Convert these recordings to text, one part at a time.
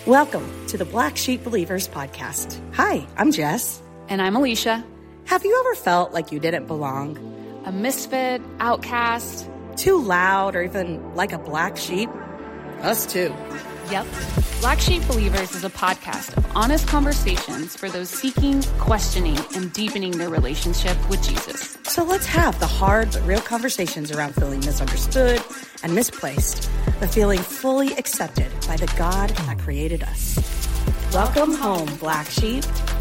Welcome to the Black Sheep Believers podcast. Hi, I'm Jess. And I'm Alicia. Have you ever felt like you didn't belong? A misfit, outcast. Too loud, or even like a black sheep? Us too. Yep. Black Sheep Believers is a podcast of honest conversations for those seeking, questioning, and deepening their relationship with Jesus. So let's have the hard but real conversations around feeling misunderstood and misplaced, but feeling fully accepted by the God that created us. Welcome home, Black Sheep.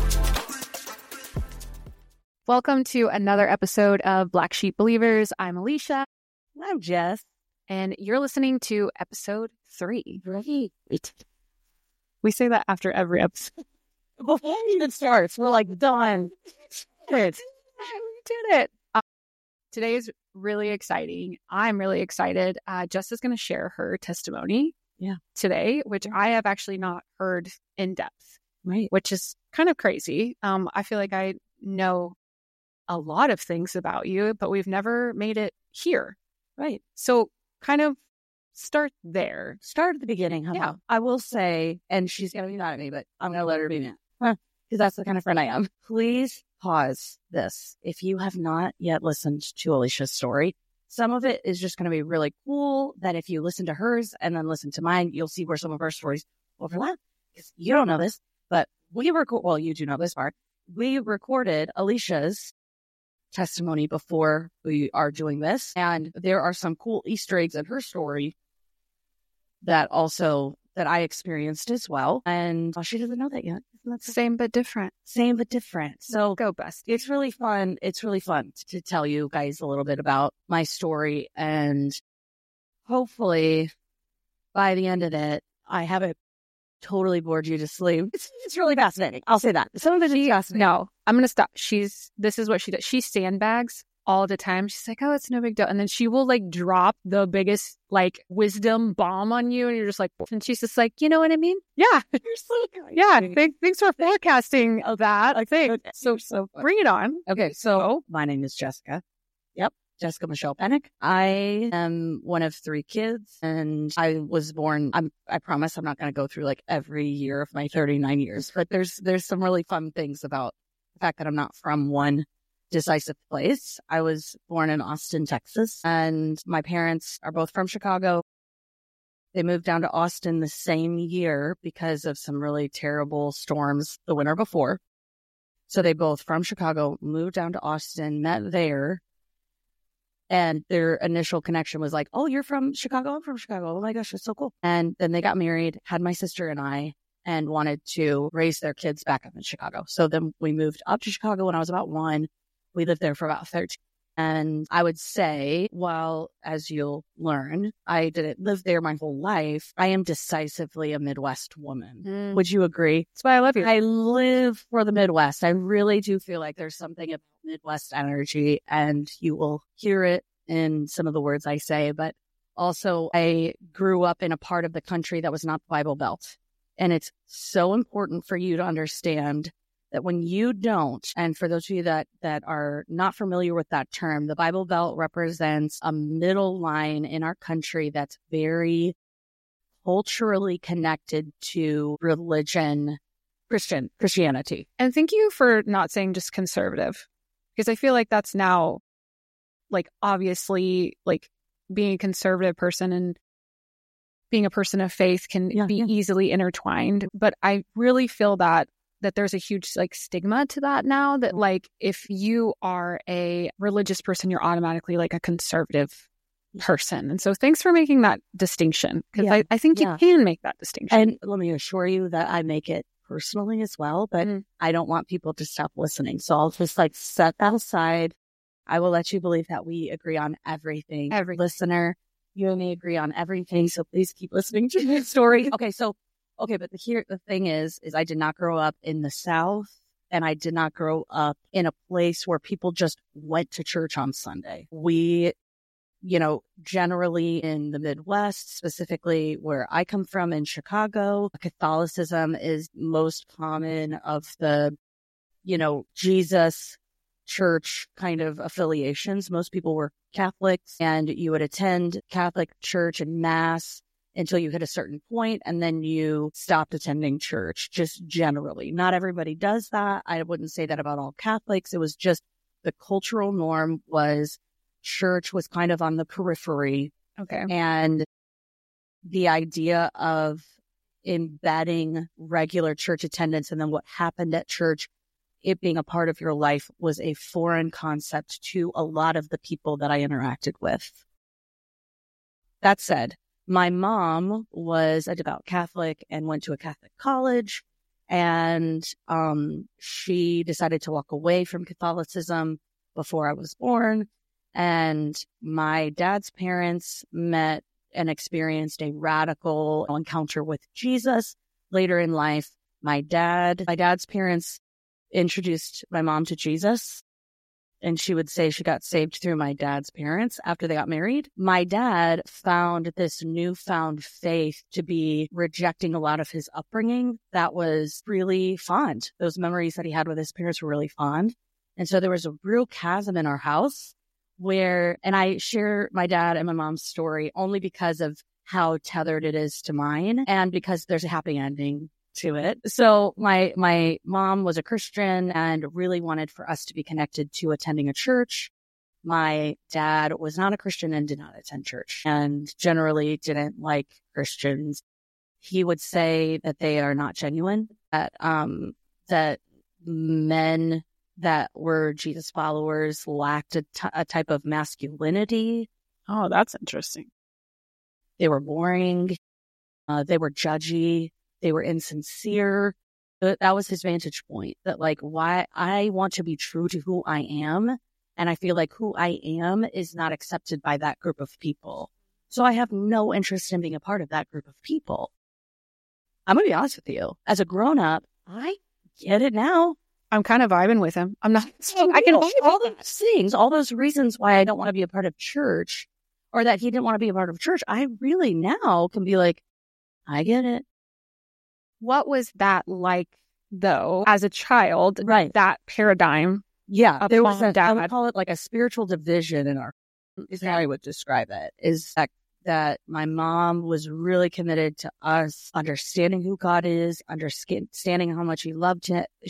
Welcome to another episode of Black Sheep Believers. I'm Alicia. I'm Jess. And you're listening to episode 3. Right. We say that after every episode. Before it even starts, we're like, done. We did it. Today is really exciting. I'm really excited. Jess is going to share her testimony today, which I have actually not heard in depth, Right. which is kind of crazy. I feel like I know a lot of things about you, but we've never made it here. Right. So kind of start there. Start at the beginning. Yeah. I will say, and she's going to be mad at me, but I'm going to let her be mad. Because that's the kind of friend I am. Please pause this. If you have not yet listened to Alicia's story, some of it is just going to be really cool that if you listen to hers and then listen to mine, you'll see where some of our stories overlap. Because you don't know this, but you do know this part. We recorded Alicia's testimony before we are doing this. And there are some cool Easter eggs in her story that I experienced as well. And she doesn't know that yet. Same but different. Same but different. So Go best. it's really fun. It's really fun to tell you guys a little bit about my story. And hopefully by the end of it, I haven't totally bored you to sleep. It's really fascinating. I'll say that. Some of it is fascinating. No, I'm going to stop. This is what she does. She sandbags all the time. She's like, oh, it's no big deal. And then she will like drop the biggest like wisdom bomb on you. And you're just like, and she's just like, you know what I mean? Yeah. You're so kind. Yeah. Thanks for forecasting that. I think. Okay. So bring it on. Okay. So my name is Jessica. Yep. Jessica Michelle Pennick. I am one of 3 kids, and I was born. I promise I'm not going to go through like every year of my 39 years, but there's some really fun things about the fact that I'm not from one decisive place. I was born in Austin, Texas, and my parents are both from Chicago. They moved down to Austin the same year because of some really terrible storms the winter before. So they both from Chicago moved down to Austin, met there. And their initial connection was like, oh, you're from Chicago? I'm from Chicago. Oh my gosh, that's so cool. And then they got married, had my sister and I, and wanted to raise their kids back up in Chicago. So then we moved up to Chicago when I was about 1. We lived there for about 13. And I would say, well, as you'll learn, I didn't live there my whole life. I am decisively a Midwest woman. Would you agree? That's why I love you. I live for the Midwest. I really do feel like there's something about Midwest energy, and you will hear it in some of the words I say. But also, I grew up in a part of the country that was not the Bible Belt. And it's so important for you to understand that when you don't, and for those of you that are not familiar with that term, the Bible Belt represents a middle line in our country that's very culturally connected to religion, Christianity. And thank you for not saying just conservative, because I feel like that's now like obviously like being a conservative person and being a person of faith can be easily intertwined. But I really feel that there's a huge like stigma to that now, that like if you are a religious person, you're automatically like a conservative person. And so thanks for making that distinction, because I think you can make that distinction. And let me assure you that I make it personally as well, but I don't want people to stop listening. So I'll just like set that aside. I will let you believe that we agree on everything. Listener, you and me agree on everything. So please keep listening to the story. But the thing is I did not grow up in the South, and I did not grow up in a place where people just went to church on Sunday. We, generally in the Midwest, specifically where I come from in Chicago, Catholicism is most common of the, Jesus church kind of affiliations. Most people were Catholics, and you would attend Catholic church and mass until you hit a certain point, and then you stopped attending church, just generally. Not everybody does that. I wouldn't say that about all Catholics. It was just the cultural norm was church was kind of on the periphery. Okay. And the idea of embedding regular church attendance and then what happened at church, it being a part of your life, was a foreign concept to a lot of the people that I interacted with. That said, my mom was a devout Catholic and went to a Catholic college, and she decided to walk away from Catholicism before I was born. And my dad's parents met and experienced a radical encounter with Jesus later in life. My dad's parents introduced my mom to Jesus, and she would say she got saved through my dad's parents after they got married. My dad found this newfound faith to be rejecting a lot of his upbringing that was really fond. Those memories that he had with his parents were really fond. And so there was a real chasm in our house where, and I share my dad and my mom's story only because of how tethered it is to mine and because there's a happy ending to it. So my mom was a Christian and really wanted for us to be connected to attending a church. My dad was not a Christian and did not attend church and generally didn't like Christians. He would say that they are not genuine, that men that were Jesus followers lacked a type of masculinity. Oh, that's interesting. They were boring. They were judgy. They were insincere. That was his vantage point, that like, why I want to be true to who I am. And I feel like who I am is not accepted by that group of people. So I have no interest in being a part of that group of people. I'm going to be honest with you. As a grown up, I get it now. I'm kind of vibing with him. I'm not, I can all those things, all those reasons why I don't want to be a part of church, or that he didn't want to be a part of church. I really now can be like, I get it. What was that like, though, as a child? Right. That paradigm. Yeah. There was dad. I would call it like a spiritual division in our, is how I would describe it, is that my mom was really committed to us understanding who God is, understanding how much he loved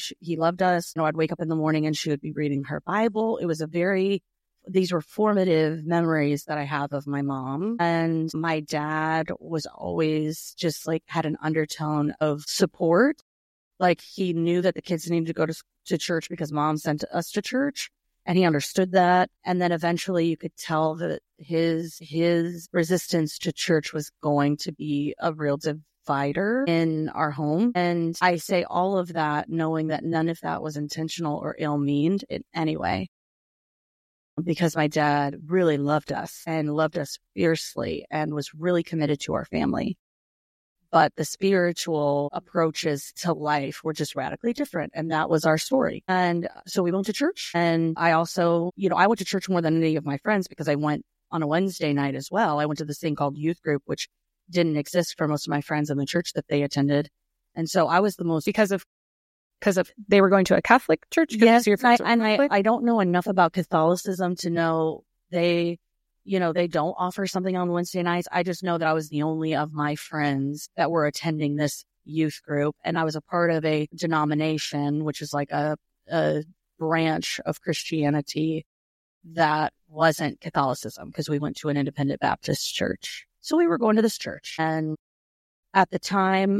us. You know, I'd wake up in the morning and she would be reading her Bible. It was these were formative memories that I have of my mom. And my dad was always just like had an undertone of support. Like he knew that the kids needed to go to church because mom sent us to church. And he understood that. And then eventually you could tell that his resistance to church was going to be a real divider in our home. And I say all of that knowing that none of that was intentional or ill-meaned in any way. Because my dad really loved us and loved us fiercely and was really committed to our family. But the spiritual approaches to life were just radically different. And that was our story. And so we went to church. And I also, I went to church more than any of my friends because I went on a Wednesday night as well. I went to this thing called youth group, which didn't exist for most of my friends in the church that they attended. And so I was the most... Because of they were going to a Catholic church? Yes, I don't know enough about Catholicism to know they don't offer something on Wednesday nights. I just know that I was the only of my friends that were attending this youth group. And I was a part of a denomination, which is like a branch of Christianity that wasn't Catholicism, because we went to an independent Baptist church. So we were going to this church. And at the time,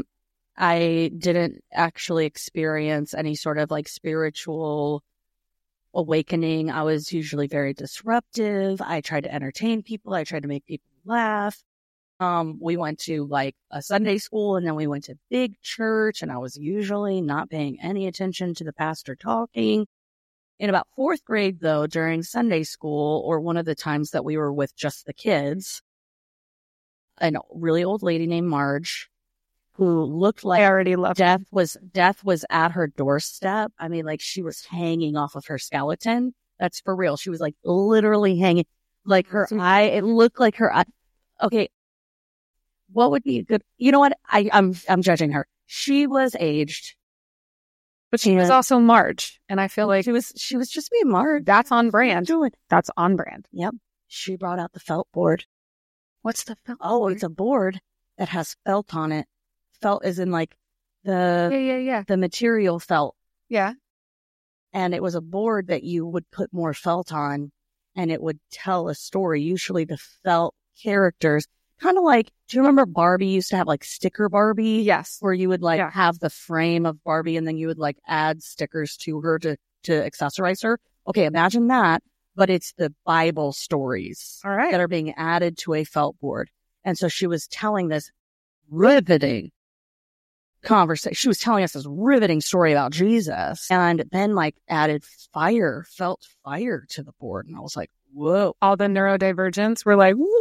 I didn't actually experience any sort of like spiritual awakening. I was usually very disruptive. I tried to entertain people. I tried to make people laugh. We went to like a Sunday school, and then we went to big church, and I was usually not paying any attention to the pastor talking. In about fourth grade, though, during Sunday school, or one of the times that we were with just the kids, a really old lady named Marge, who looked like death was at her doorstep. I mean, like she was hanging off of her skeleton. That's for real. She was like literally hanging, like her eye. It looked like her eye. Okay. What would be good? You know what? I'm judging her. She was aged, but she was also Marge. And I feel like she was just being Marge. That's on brand. That's on brand. Yep. She brought out the felt board. What's the felt? Oh, it's a board that has felt on it. Felt as in like the material felt. Yeah. And it was a board that you would put more felt on and it would tell a story. Usually the felt characters, kind of like, do you remember Barbie used to have like sticker Barbie? Yes. Where you would like have the frame of Barbie and then you would like add stickers to her to accessorize her. Okay, imagine that, but it's the Bible stories that are being added to a felt board. And so she was telling this riveting conversation. She was telling us this riveting story about Jesus and then like added felt fire to the board. And I was like, whoa. All the neurodivergents were like, woo.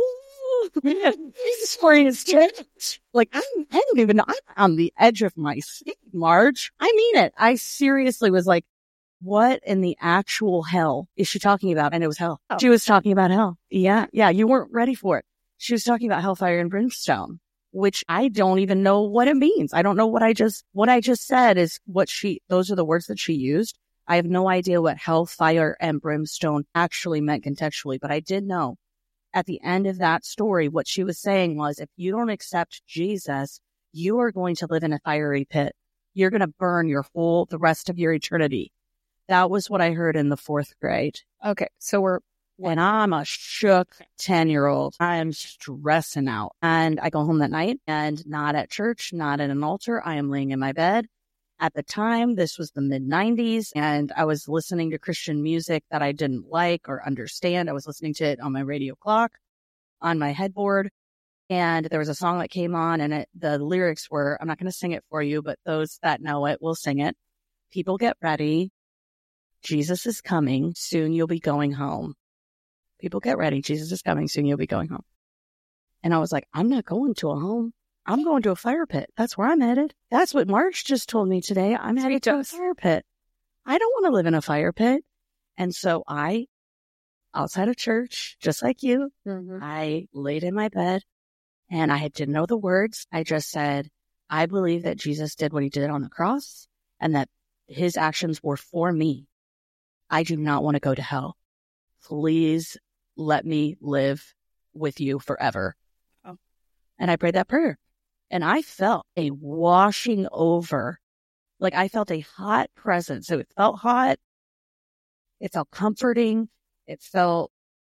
Jesus story is changed. Like, I don't even know. I'm on the edge of my seat, Marge. I mean it. I seriously was like, what in the actual hell is she talking about? And it was hell. She was talking about hell. Yeah. You weren't ready for it. She was talking about hellfire and brimstone, which I don't even know what it means. I don't know what I just said is those are the words that she used. I have no idea what hellfire and brimstone actually meant contextually, but I did know at the end of that story, what she was saying was, if you don't accept Jesus, you are going to live in a fiery pit. You're going to burn the rest of your eternity. That was what I heard in the 4th grade. Okay. So when I'm a shook 10-year-old, I am stressing out. And I go home that night and not at church, not at an altar. I am laying in my bed. At the time, this was the mid-90s, and I was listening to Christian music that I didn't like or understand. I was listening to it on my radio clock, on my headboard, and there was a song that came on, and the lyrics were, I'm not going to sing it for you, but those that know it will sing it. People get ready. Jesus is coming. Soon you'll be going home. People get ready. Jesus is coming. Soon you'll be going home. And I was like, I'm not going to a home. I'm going to a fire pit. That's where I'm headed. That's what Marge just told me today. I'm headed to a fire pit. I don't want to live in a fire pit. And so outside of church, just like you, I laid in my bed and I didn't know the words. I just said, I believe that Jesus did what he did on the cross and that his actions were for me. I do not want to go to hell. Please let me live with you forever. Oh. And I prayed that prayer. And I felt a washing over, like I felt a hot presence. So it felt hot. It felt comforting. It felt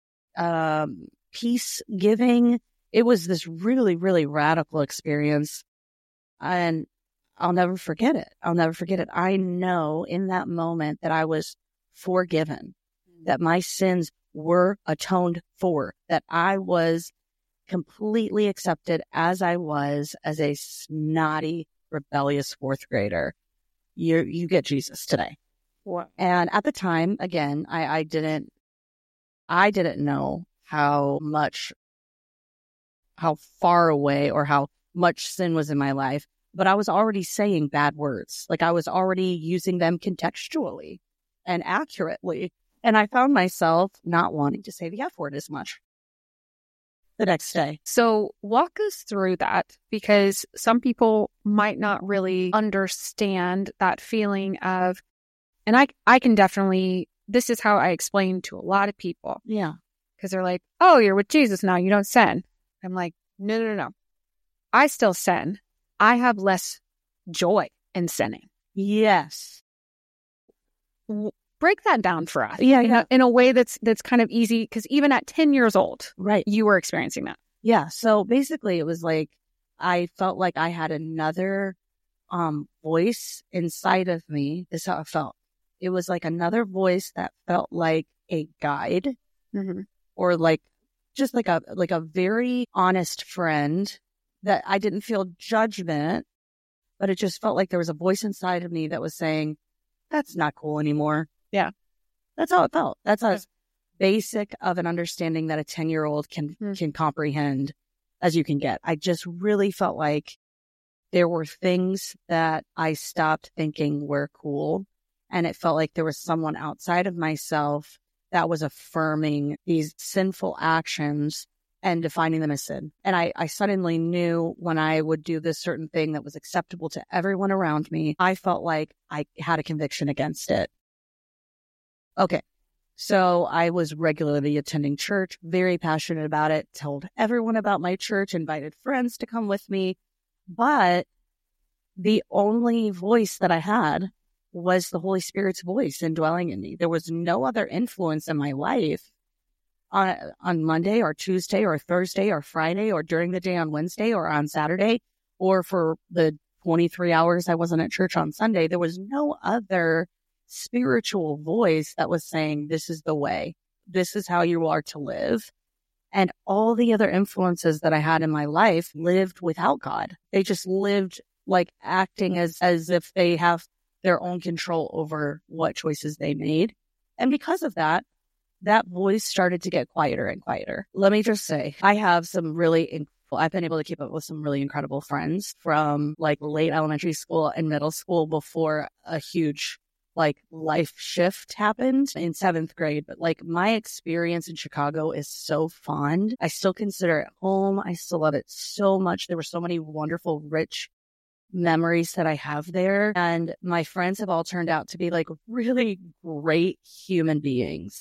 peace giving. It was this really, really radical experience. And I'll never forget it. I know in that moment that I was forgiven, that my sins were atoned for, that I was completely accepted as I was, as a snotty, rebellious 4th grader. You get Jesus today. What? And at the time, again, I didn't know how far away or how much sin was in my life, but I was already saying bad words. Like I was already using them contextually and accurately. And I found myself not wanting to say the F word as much the next day. So walk us through that, because some people might not really understand that feeling of, and I can definitely, this is how I explain to a lot of people. Yeah. Because they're like, oh, you're with Jesus now, you don't sin. I'm like, no. I still sin. I have less joy in sinning. Yes. Break that down for us. Yeah. In a way that's kind of easy, because even at 10 years old, right, you were experiencing that. Yeah. So basically it was like, I felt like I had another voice inside of me. This is how it felt. It was like another voice that felt like a guide, or like just like a very honest friend, that I didn't feel judgment, but it just felt like there was a voice inside of me that was saying, that's not cool anymore. Yeah. That's how it felt. That's as basic of an understanding that a 10-year-old can comprehend as you can get. I just really felt like there were things that I stopped thinking were cool. And it felt like there was someone outside of myself that was affirming these sinful actions and defining them as sin. And I suddenly knew when I would do this certain thing that was acceptable to everyone around me, I felt like I had a conviction against it. Okay. So I was regularly attending church, very passionate about it, told everyone about my church, invited friends to come with me. But the only voice that I had was the Holy Spirit's voice indwelling in me. There was no other influence in my life on Monday or Tuesday or Thursday or Friday or during the day on Wednesday or on Saturday or for the 23 hours I wasn't at church on Sunday. There was no other spiritual voice that was saying, this is the way, this is how you are to live. And all the other influences that I had in my life lived without God. They just lived like acting as if they have their own control over what choices they made. And because of that, that voice started to get quieter and quieter. Let me just say, I have I've been able to keep up with some really incredible friends from like late elementary school and middle school before a huge like life shift happened in 7th grade. But like my experience in Chicago is so fond. I still consider it home. I still love it so much. There were so many wonderful, rich memories that I have there. And my friends have all turned out to be like really great human beings.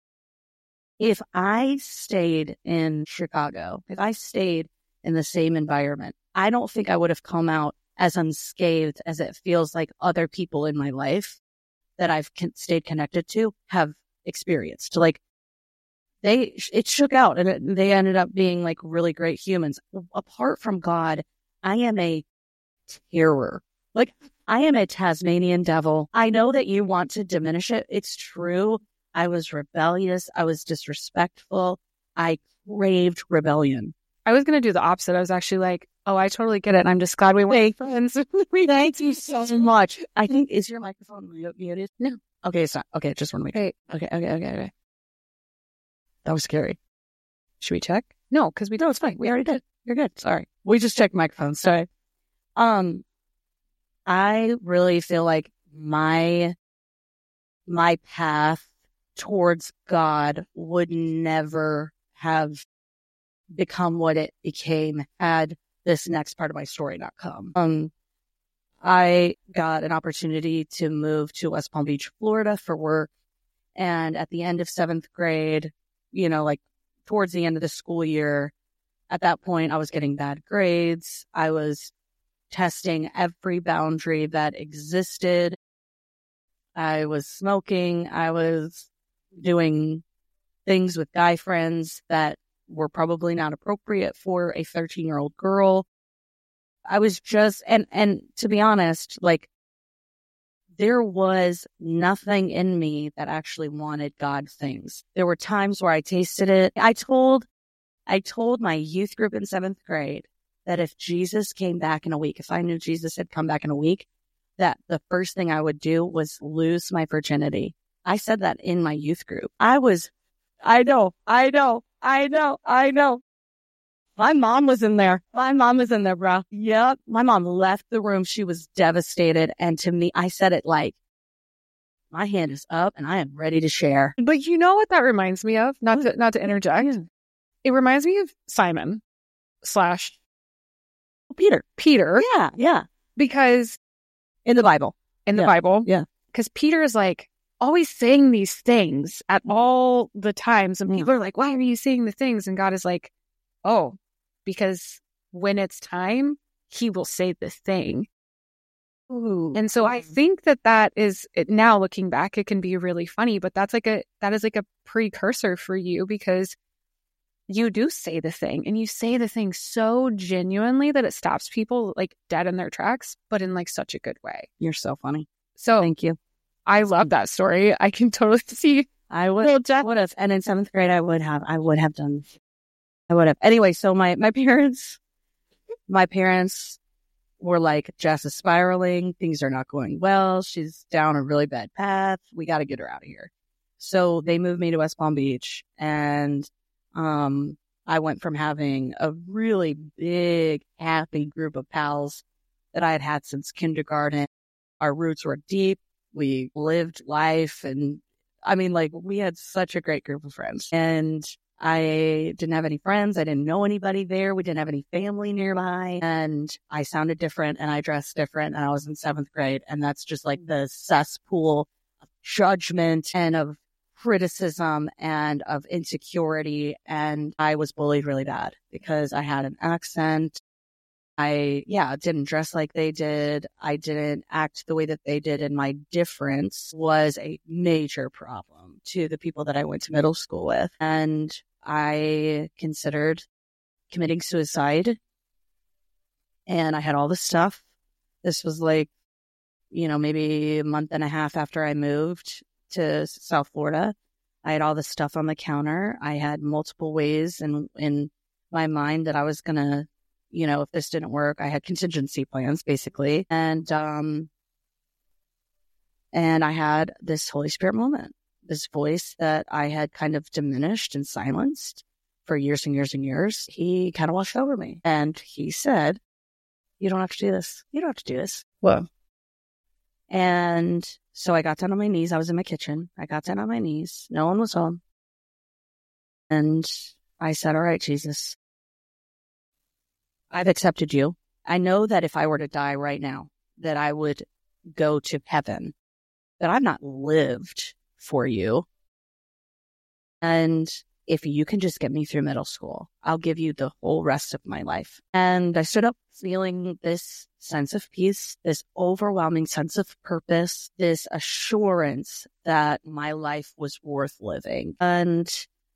If I stayed in Chicago, if I stayed in the same environment, I don't think I would have come out as unscathed as it feels like other people in my life that I've stayed connected to have experienced. Like it shook out and they ended up being like really great humans. Apart from God, I am a terror. Like I am a Tasmanian devil. I know that you want to diminish it. It's true. I was rebellious. I was disrespectful. I craved rebellion. I was going to do the opposite. I was actually like, oh, I totally get it. And I'm just glad we were friends. Thank you so much. I think, is your microphone muted? No. Okay, it's not. Okay, just one week. Okay. That was scary. Should we check? No, because No, it's fine. We already did. You're good. Sorry. We just checked microphones. Sorry. I really feel like my path towards God would never have become what it became had this next part of my story not come. I got an opportunity to move to West Palm Beach, Florida for work. And at the end of 7th grade, like towards the end of the school year, at that point, I was getting bad grades. I was testing every boundary that existed. I was smoking. I was doing things with guy friends that were probably not appropriate for a 13-year-old girl. I was just, and to be honest, like there was nothing in me that actually wanted God things. There were times where I tasted it. I told my youth group in 7th grade that if Jesus came back in a week, if I knew Jesus had come back in a week, that the first thing I would do was lose my virginity. I said that in my youth group. I know. My mom was in there. Bro. Yep. My mom left the room. She was devastated. And to me, I said it like, my hand is up and I am ready to share. But you know what that reminds me of? Not to interject. It reminds me of Simon / Peter. Yeah. Because in the Bible. Yeah. Because Peter is like always saying these things at all the times. And people are like, why are you saying the things? And God is like, oh, because when it's time, he will say the thing. Ooh. And so I think that is, now looking back, it can be really funny, but that is like a precursor for you because you do say the thing and you say the thing so genuinely that it stops people like dead in their tracks, but in like such a good way. You're so funny. So thank you. I love that story. I can totally see. I would have. And in 7th grade, I would have done. I would have. Anyway, so my parents were like, Jess is spiraling. Things are not going well. She's down a really bad path. We got to get her out of here. So they moved me to West Palm Beach. And I went from having a really big, happy group of pals that I had since kindergarten. Our roots were deep. We lived life. And I mean, like, we had such a great group of friends. And I didn't have any friends. I didn't know anybody there. We didn't have any family nearby. And I sounded different and I dressed different. And I was in 7th grade. And that's just like the cesspool of judgment and of criticism and of insecurity. And I was bullied really bad because I had an accent. I didn't dress like they did. I didn't act the way that they did. And my difference was a major problem to the people that I went to middle school with. And I considered committing suicide. And I had all this stuff. This was like, maybe a month and a half after I moved to South Florida. I had all this stuff on the counter. I had multiple ways in my mind that I was going to, if this didn't work, I had contingency plans basically. And I had this Holy Spirit moment, this voice that I had kind of diminished and silenced for years and years and years. He kind of washed over me and he said, you don't have to do this. You don't have to do this. Whoa. And so I got down on my knees. I was in my kitchen. I got down on my knees. No one was home. And I said, all right, Jesus, I've accepted you. I know that if I were to die right now, that I would go to heaven, that I've not lived for you. And if you can just get me through middle school, I'll give you the whole rest of my life. And I stood up feeling this sense of peace, this overwhelming sense of purpose, this assurance that my life was worth living. And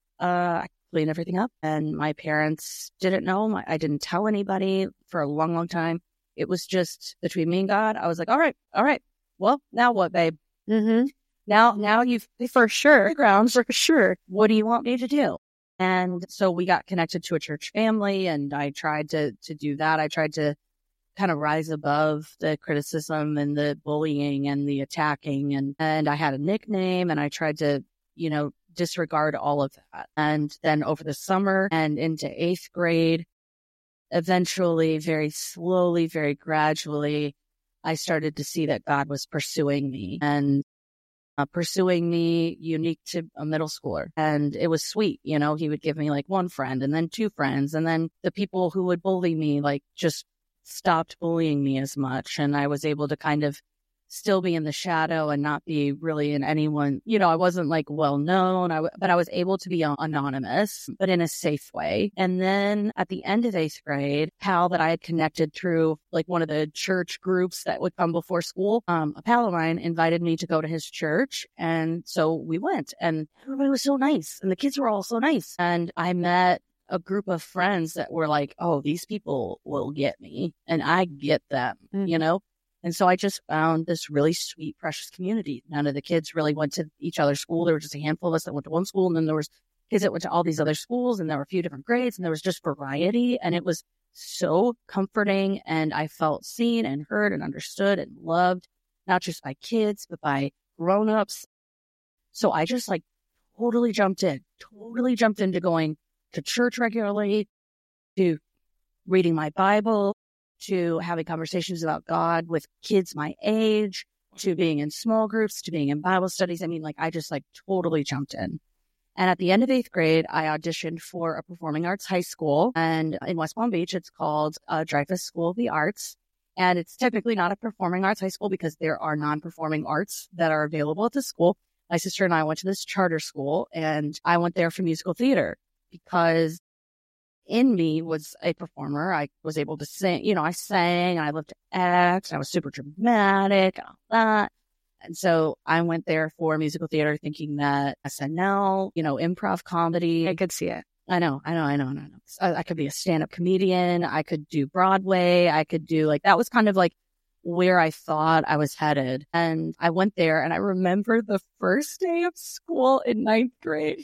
I cleaned everything up, and my parents didn't know. I didn't tell anybody for a long, long time. It was just between me and God. I was like, all right. Well, now what, babe? Mm-hmm. Now you've for sure grounds for sure. What do you want me to do? And so we got connected to a church family, and I tried to do that. I tried to kind of rise above the criticism and the bullying and the attacking, and I had a nickname, and I tried to, disregard all of that. And then over the summer and into 8th grade, eventually, very slowly, very gradually, I started to see that God was pursuing me and pursuing me unique to a middle schooler. And it was sweet. He would give me like one friend and then 2 friends. And then the people who would bully me, like just stopped bullying me as much. And I was able to kind of still be in the shadow and not be really in anyone. I wasn't like well known, but I was able to be anonymous, but in a safe way. And then at the end of 8th grade, pal that I had connected through like one of the church groups that would come before school, a pal of mine invited me to go to his church. And so we went, and everybody was so nice, and the kids were all so nice. And I met a group of friends that were like, oh, these people will get me, and I get them, And so I just found this really sweet, precious community. None of the kids really went to each other's school. There were just a handful of us that went to one school, and then there was kids that went to all these other schools, and there were a few different grades, and there was just variety. And it was so comforting, and I felt seen and heard and understood and loved, not just by kids, but by grown-ups. So I just totally jumped into going to church regularly, to reading my Bible, to having conversations about God with kids my age, to being in small groups, to being in Bible studies. I mean, I just totally jumped in. And at the end of 8th grade, I auditioned for a performing arts high school. And in West Palm Beach, it's called Dreyfus School of the Arts. And it's technically not a performing arts high school because there are non-performing arts that are available at the school. My sister and I went to this charter school, and I went there for musical theater because in me was a performer. I was able to sing, I sang, and I loved to act, and I was super dramatic and all that. And so I went there for musical theater thinking that SNL, improv comedy. I could see it. I know. I could be a stand-up comedian. I could do Broadway. I could do that was kind of where I thought I was headed. And I went there, and I remember the first day of school in 9th grade.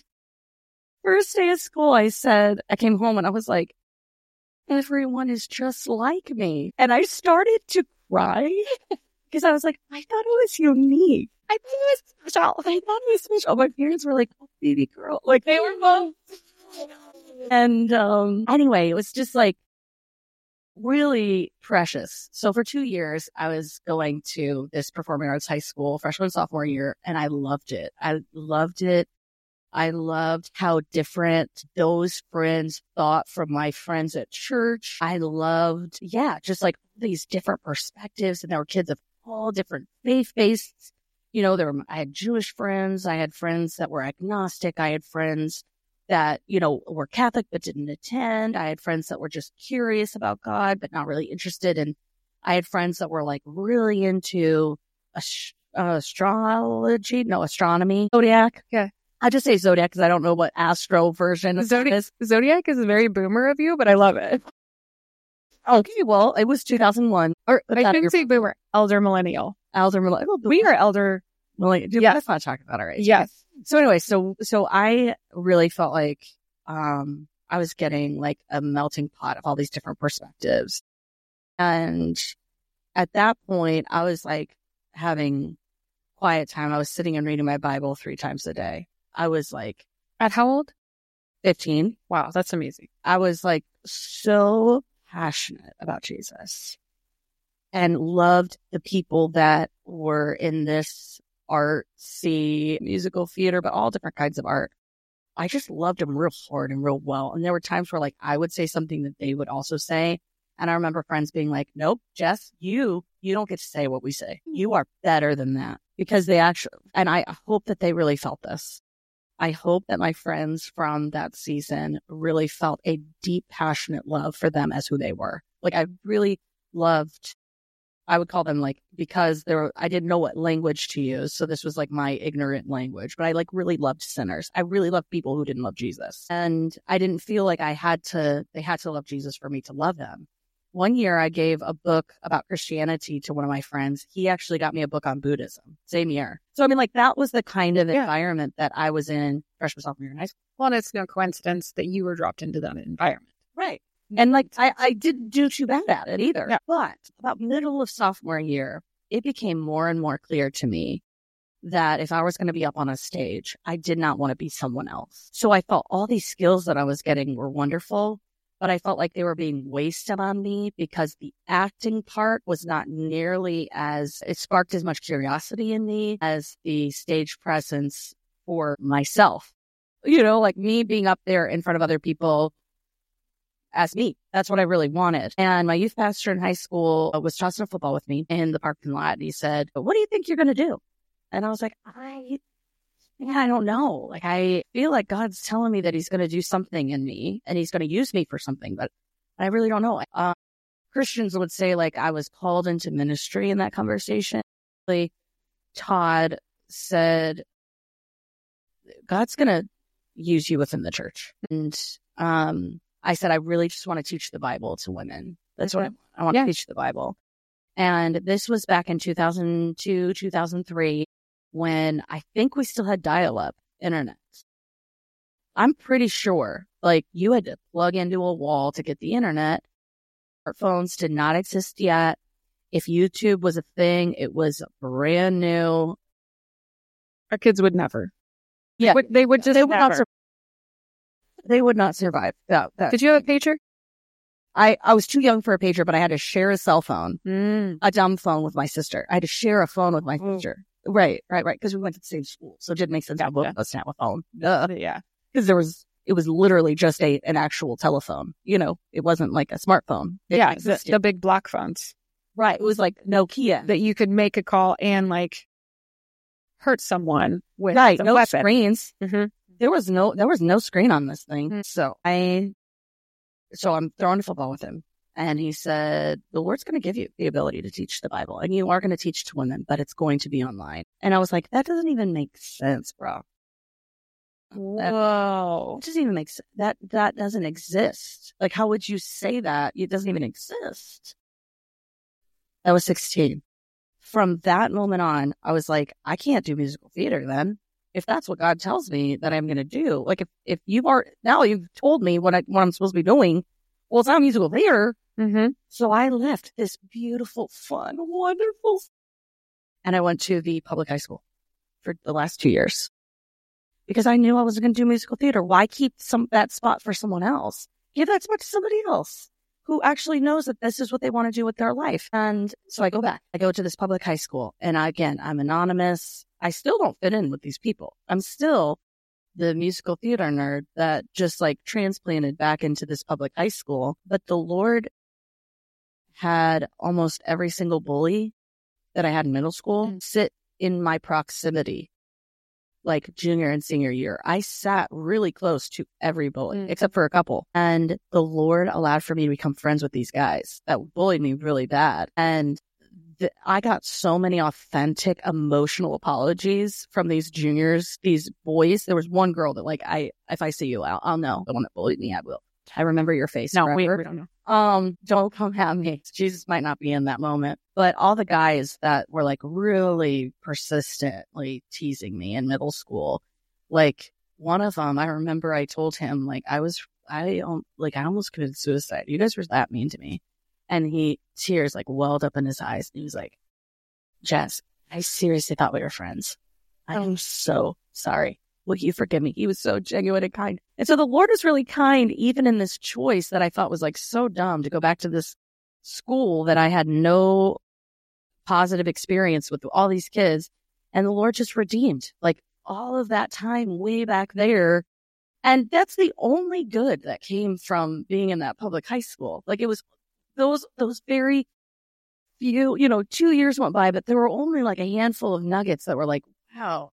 First day of school, I came home and I was like, everyone is just like me. And I started to cry because I was like, I thought it was unique. I thought it was special. My parents were like, oh, baby girl. They were both. And anyway, it was just really precious. So for 2 years, I was going to this performing arts high school, freshman, sophomore year, and I loved it. I loved how different those friends thought from my friends at church. I loved, just these different perspectives. And there were kids of all different faith-based, I had Jewish friends. I had friends that were agnostic. I had friends that, were Catholic but didn't attend. I had friends that were just curious about God but not really interested. And I had friends that were like really into astronomy, zodiac. Yeah. I just say zodiac because I don't know what astro version is. Zodiac is very boomer of you, but I love it. Okay, well, it was 2001. Or I shouldn't say boomer, elder millennial. Elder millennial. We are elder. Millennial. Yeah. Let's not talk about our age. Yes. So anyway, so I really felt like I was getting like a melting pot of all these different perspectives. And at that point, I was like having quiet time. I was sitting and reading my Bible 3 times a day. I was like, at how old? 15. Wow, that's amazing. I was like so passionate about Jesus and loved the people that were in this artsy musical theater, but all different kinds of art. I just loved them real hard and real well. And there were times where like I would say something that they would also say. And I remember friends being like, nope, Jess, you don't get to say what we say. You are better than that. Because they actually, and I hope that they really felt this. I hope that my friends from that season really felt a deep, passionate love for them as who they were. Like I really loved, I would call them like, because I didn't know what language to use. So this was like my ignorant language, but I like really loved sinners. I really loved people who didn't love Jesus. And I didn't feel like they had to love Jesus for me to love them. One year I gave a book about Christianity to one of my friends. He actually got me a book on Buddhism, same year. So I mean, like that was the kind of environment that I was in freshman, sophomore year in high school. Well, and it's no coincidence that you were dropped into that environment. Right. And like, I didn't do too bad at it either. Yeah. But about middle of sophomore year, it became more and more clear to me that if I was going to be up on a stage, I did not want to be someone else. So I felt all these skills that I was getting were wonderful, but I felt like they were being wasted on me because the acting part was not nearly it sparked as much curiosity in me as the stage presence for myself. Like me being up there in front of other people as me. That's what I really wanted. And my youth pastor in high school was tossing a football with me in the parking lot. And he said, what do you think you're going to do? And I was like, I don't know. Like, I feel like God's telling me that he's going to do something in me and he's going to use me for something, but I really don't know. Christians would say like I was called into ministry in that conversation. Todd said, God's going to use you within the church. And I said, I really just want to teach the Bible to women. That's what I want to teach the Bible. And this was back in 2002, 2003, when I think we still had dial-up internet. I'm pretty sure, like, you had to plug into a wall to get the internet. Smartphones did not exist yet. If YouTube was a thing, it was brand new. Our kids would never. Yeah. They would never. They would not survive. That. Did you have a pager? I was too young for a pager, but I had to share a cell phone, a dumb phone with my sister. I had to share a phone with my sister. Right. Because we went to the same school. So it didn't make sense to both of us to have a phone. Yeah. Because it was literally just an actual telephone. It wasn't like a smartphone. The big block phones. Right. It was like Nokia. That you could make a call and like hurt someone with no weapon. Screens. Mm-hmm. There was no screen on this thing. Mm-hmm. So I'm throwing a football with him. And he said, the Lord's going to give you the ability to teach the Bible. And you are going to teach to women, but it's going to be online. And I was like, that doesn't even make sense, bro. Whoa. It doesn't even make sense. That doesn't exist. Like, how would you say that? It doesn't even exist. I was 16. From that moment on, I was like, I can't do musical theater then. If that's what God tells me that I'm going to do, like if you've told me what I'm supposed to be doing, well, it's not musical theater. Mm-hmm. So I left this beautiful, fun, wonderful, and I went to the public high school for the last 2 years because I knew I wasn't going to do musical theater. Why keep that spot for someone else? Give that spot to somebody else who actually knows that this is what they want to do with their life. And so I go back. I go to this public high school, and I'm anonymous. I still don't fit in with these people. I'm still the musical theater nerd that just like transplanted back into this public high school. But the Lord had almost every single bully that I had in middle school sit in my proximity, like junior and senior year. I sat really close to every bully, except for a couple. And the Lord allowed for me to become friends with these guys that bullied me really bad. And I got so many authentic emotional apologies from these juniors, these boys. There was one girl that, like, if I see you out, I'll know. The one that bullied me, I will. I remember your face. No, we don't know. Don't come at me. Jesus might not be in that moment. But all the guys that were like really persistently teasing me in middle school, like one of them, I remember I told him, like, I almost committed suicide. You guys were that mean to me. And tears like welled up in his eyes. And he was like, Jess, I seriously thought we were friends. I am so sorry. Will you forgive me? He was so genuine and kind. And so the Lord was really kind, even in this choice that I thought was like so dumb to go back to this school that I had no positive experience with all these kids. And the Lord just redeemed like all of that time way back there. And that's the only good that came from being in that public high school. Like it was those very few, 2 years went by, but there were only like a handful of nuggets that were like, wow.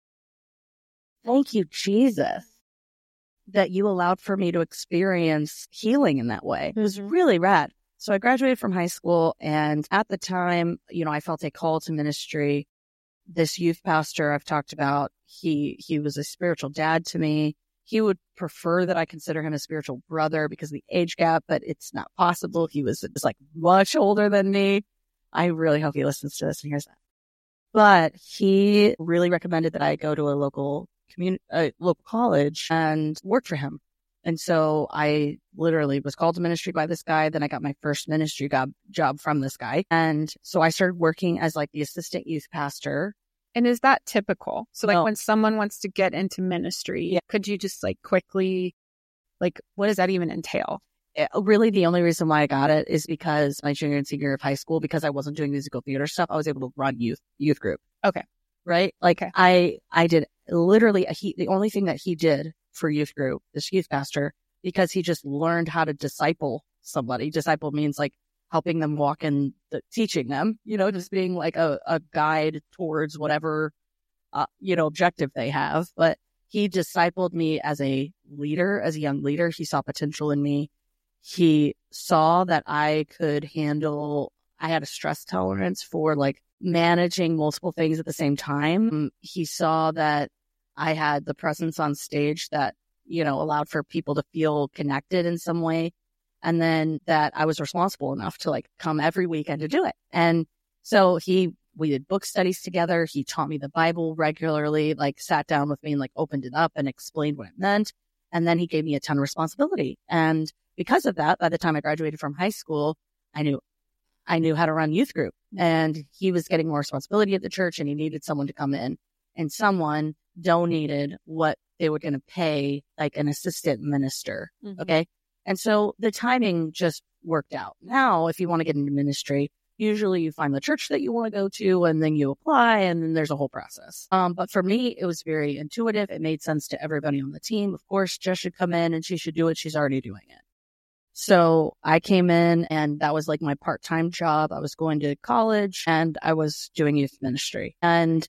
Thank you, Jesus, that you allowed for me to experience healing in that way. It was really rad. So I graduated from high school, and at the time, I felt a call to ministry. This youth pastor I've talked about, he was a spiritual dad to me. He would prefer that I consider him a spiritual brother because of the age gap, but it's not possible. He was just like much older than me. I really hope he listens to this and hears that. But he really recommended that I go to a local college and work for him. And so I literally was called to ministry by this guy. Then I got my first ministry job from this guy. And so I started working as like the assistant youth pastor. And is that typical? So like when someone wants to get into ministry, could you just like quickly, like, what does that even entail? Really, the only reason why I got it is because my junior and senior year of high school, because I wasn't doing musical theater stuff, I was able to run youth group. Okay. Right? Like I did literally, the only thing that he did for youth group, this youth pastor, because he just learned how to disciple somebody. Disciple means like helping them walk in, teaching them, just being like a guide towards whatever, objective they have. But he discipled me as a leader, as a young leader. He saw potential in me. He saw that I had a stress tolerance for like managing multiple things at the same time. He saw that I had the presence on stage that, allowed for people to feel connected in some way. And then that I was responsible enough to like come every weekend to do it. And so we did book studies together. He taught me the Bible regularly, like sat down with me and like opened it up and explained what it meant. And then he gave me a ton of responsibility. And because of that, by the time I graduated from high school, I knew how to run youth group, and he was getting more responsibility at the church and he needed someone to come in, and someone donated what they were going to pay like an assistant minister. Mm-hmm. Okay. And so the timing just worked out. Now, if you want to get into ministry, usually you find the church that you want to go to and then you apply and then there's a whole process. But for me, it was very intuitive. It made sense to everybody on the team. Of course, Jess should come in and she should do it. She's already doing it. So I came in and that was like my part-time job. I was going to college and I was doing youth ministry. And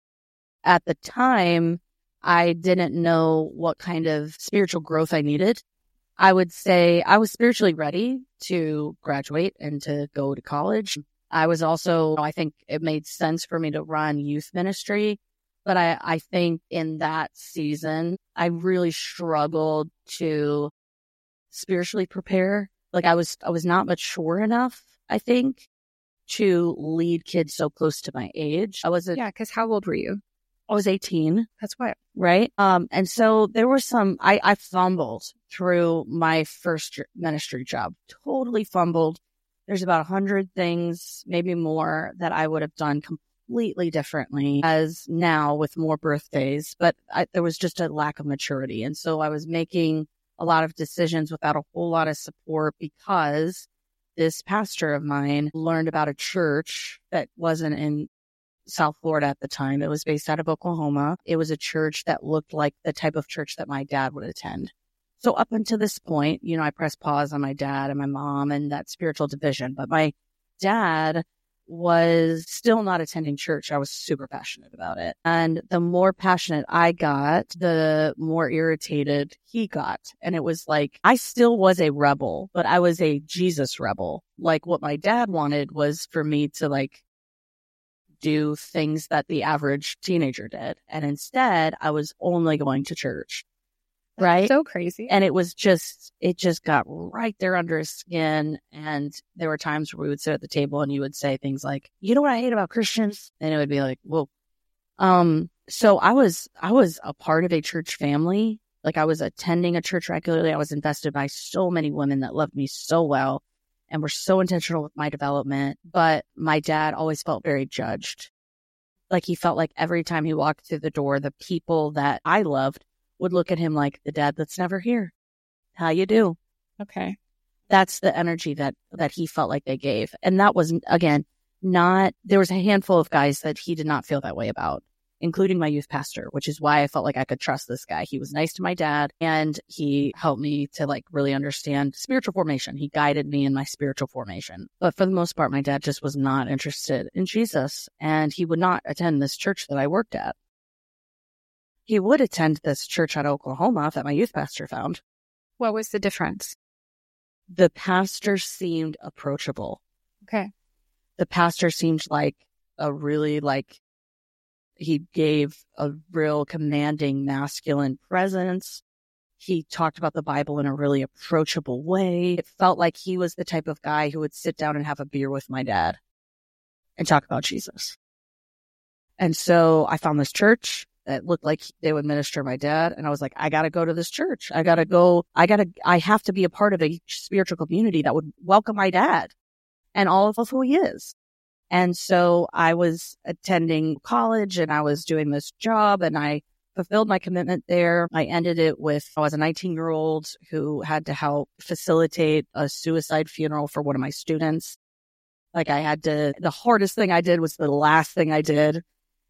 at the time, I didn't know what kind of spiritual growth I needed. I would say I was spiritually ready to graduate and to go to college. I was also, I think it made sense for me to run youth ministry. But I think in that season, I really struggled to spiritually prepare. Like I was not mature enough, I think, to lead kids so close to my age. Because how old were you? I was 18. That's why. Right. And so there were I fumbled through my first ministry job, totally fumbled. There's about 100 things, maybe more, that I would have done completely differently as now with more birthdays. But there was just a lack of maturity. And so I was making a lot of decisions without a whole lot of support because this pastor of mine learned about a church that wasn't in South Florida at the time. It was based out of Oklahoma. It was a church that looked like the type of church that my dad would attend. So up until this point, I pressed pause on my dad and my mom and that spiritual division. But my dad was still not attending church, I was super passionate about it. And the more passionate I got, the more irritated he got. And it was like, I still was a rebel, but I was a Jesus rebel. Like what my dad wanted was for me to like do things that the average teenager did. And instead, I was only going to church. Right. So crazy. And it just got right there under his skin. And there were times where we would sit at the table and you would say things like, you know what I hate about Christians? And it would be like, well, so I was a part of a church family. Like I was attending a church regularly. I was invested by so many women that loved me so well and were so intentional with my development. But my dad always felt very judged. Like he felt like every time he walked through the door, the people that I loved would look at him like the dad that's never here. How you do? Okay. That's the energy that he felt like they gave. And that was, again, there was a handful of guys that he did not feel that way about, including my youth pastor, which is why I felt like I could trust this guy. He was nice to my dad and he helped me to like really understand spiritual formation. He guided me in my spiritual formation. But for the most part, my dad just was not interested in Jesus and he would not attend this church that I worked at. He would attend this church out of Oklahoma that my youth pastor found. What was the difference? The pastor seemed approachable. Okay. The pastor seemed like he gave a real commanding masculine presence. He talked about the Bible in a really approachable way. It felt like he was the type of guy who would sit down and have a beer with my dad and talk about Jesus. And so I found this church that looked like they would minister my dad. And I was like, I got to go to this church. I have to be a part of a spiritual community that would welcome my dad and all of who he is. And so I was attending college and I was doing this job and I fulfilled my commitment there. I ended it with, I was a 19-year-old who had to help facilitate a suicide funeral for one of my students. Like the hardest thing I did was the last thing I did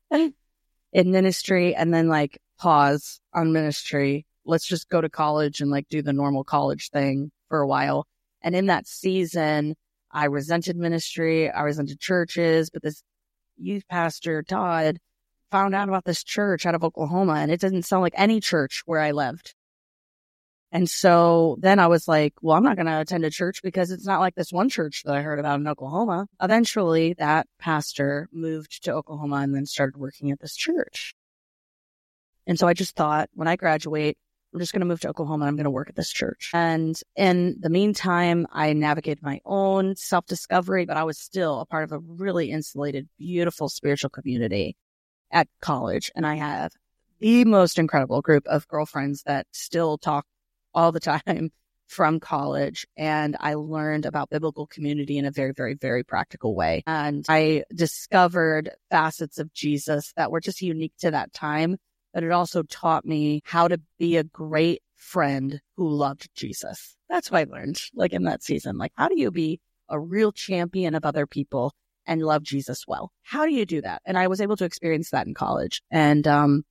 in ministry, and then like pause on ministry. Let's just go to college and like do the normal college thing for a while. And in that season, I resented ministry. I resented churches, but this youth pastor, Todd, found out about this church out of Oklahoma and it didn't sound like any church where I lived. And so then I was like, well, I'm not going to attend a church because it's not like this one church that I heard about in Oklahoma. Eventually, that pastor moved to Oklahoma and then started working at this church. And so I just thought, when I graduate, I'm just going to move to Oklahoma. I'm going to work at this church. And in the meantime, I navigated my own self-discovery, but I was still a part of a really insulated, beautiful spiritual community at college. And I have the most incredible group of girlfriends that still talk all the time from college. And I learned about biblical community in a very, very, very practical way. And I discovered facets of Jesus that were just unique to that time, but it also taught me how to be a great friend who loved Jesus. That's what I learned, like in that season. Like, how do you be a real champion of other people and love Jesus well? How do you do that? And I was able to experience that in college. And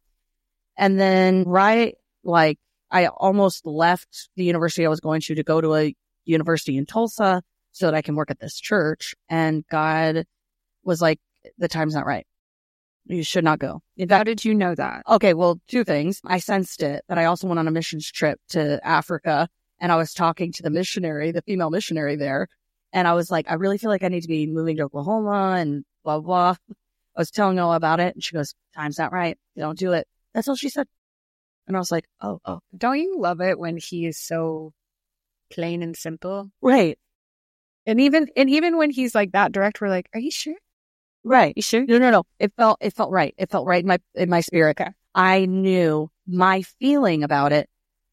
then I almost left the university I was going to go to a university in Tulsa so that I can work at this church. And God was like, the time's not right. You should not go. How did you know that? Okay, well, two things. I sensed it, but I also went on a missions trip to Africa and I was talking to the missionary, the female missionary there. And I was like, I really feel like I need to be moving to Oklahoma and blah, blah. I was telling her all about it. And she goes, time's not right. You don't do it. That's all she said. And I was like, oh. Don't you love it when he is so plain and simple? Right. And even when he's like that direct, we're like, are you sure? Right. You sure? No. It felt right. It felt right in my spirit. Okay. I knew my feeling about it.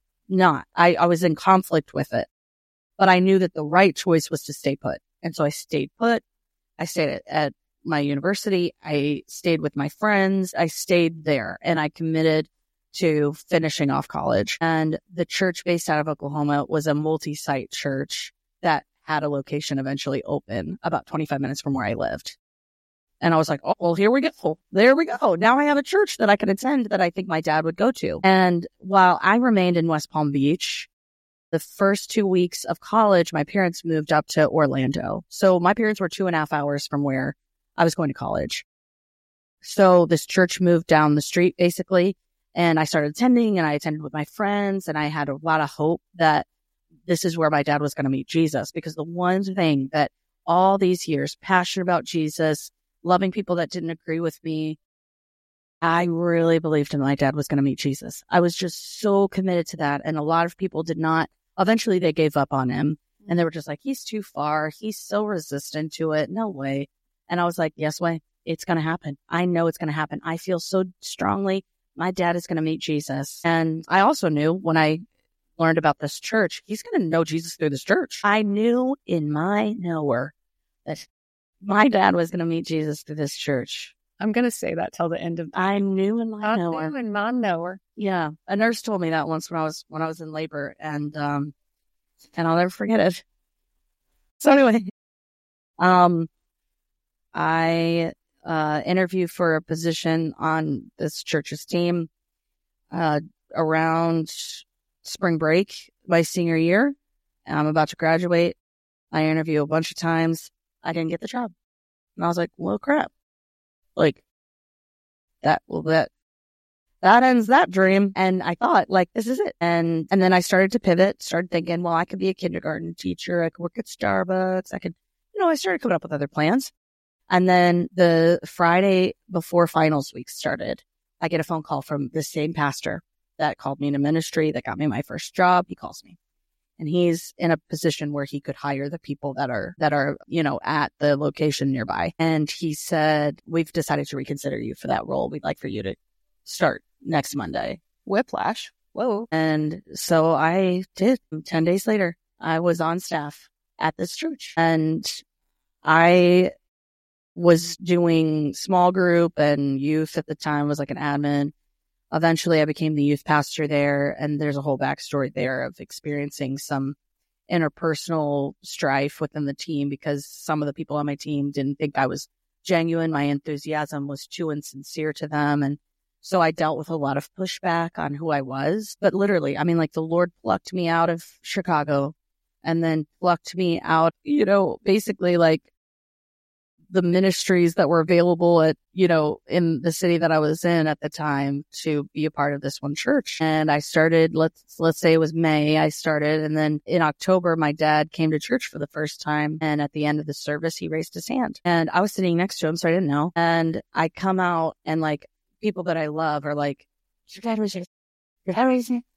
I was in conflict with it, but I knew that the right choice was to stay put. And so I stayed put. I stayed at my university. I stayed with my friends. I stayed there and I committed to finishing off college. And the church based out of Oklahoma was a multi-site church that had a location eventually open about 25 minutes from where I lived. And I was like, oh, well, here we go. There we go. Now I have a church that I can attend that I think my dad would go to. And while I remained in West Palm Beach, the first 2 weeks of college, my parents moved up to Orlando. So my parents were 2.5 hours from where I was going to college. So this church moved down the street basically, and I started attending, and I attended with my friends, and I had a lot of hope that this is where my dad was going to meet Jesus, because the one thing that all these years, passionate about Jesus, loving people that didn't agree with me, I really believed in my dad was going to meet Jesus. I was just so committed to that. And a lot of people did not. Eventually they gave up on him, and they were just like, he's too far. He's so resistant to it. No way. And I was like, yes way. It's going to happen. I know it's going to happen. I feel so strongly my dad is going to meet Jesus. And I also knew when I learned about this church, he's going to know Jesus through this church. I knew in my knower that my dad was going to meet Jesus through this church. I'm going to say that till the end of. I knew in my knower. I knew in my knower. Yeah, a nurse told me that once when I was in labor, and I'll never forget it. So anyway, I interviewed for a position on this church's team around spring break my senior year. I'm about to graduate. I interviewed a bunch of times. I didn't get the job. And I was like, well, crap. Like, that ends that dream. And I thought, like, this is it. And then I started to pivot, started thinking, well, I could be a kindergarten teacher. I could work at Starbucks. I started coming up with other plans. And then the Friday before finals week started, I get a phone call from the same pastor that called me into ministry, that got me my first job. He calls me, and he's in a position where he could hire the people that are, at the location nearby. And he said, we've decided to reconsider you for that role. We'd like for you to start next Monday. Whiplash. Whoa. And so I did. 10 days later, I was on staff at this church, and I was doing small group and youth at the time, was like an admin. Eventually I became the youth pastor there, and there's a whole backstory there of experiencing some interpersonal strife within the team because some of the people on my team didn't think I was genuine. My enthusiasm was too insincere to them. And so I dealt with a lot of pushback on who I was. But literally, the Lord plucked me out of Chicago and then plucked me out, basically like the ministries that were available at, in the city that I was in at the time to be a part of this one church. And I started, let's say it was May, I started. And then in October, my dad came to church for the first time. And at the end of the service, he raised his hand, and I was sitting next to him, so I didn't know. And I come out, and like people that I love are like, your dad raised his hand?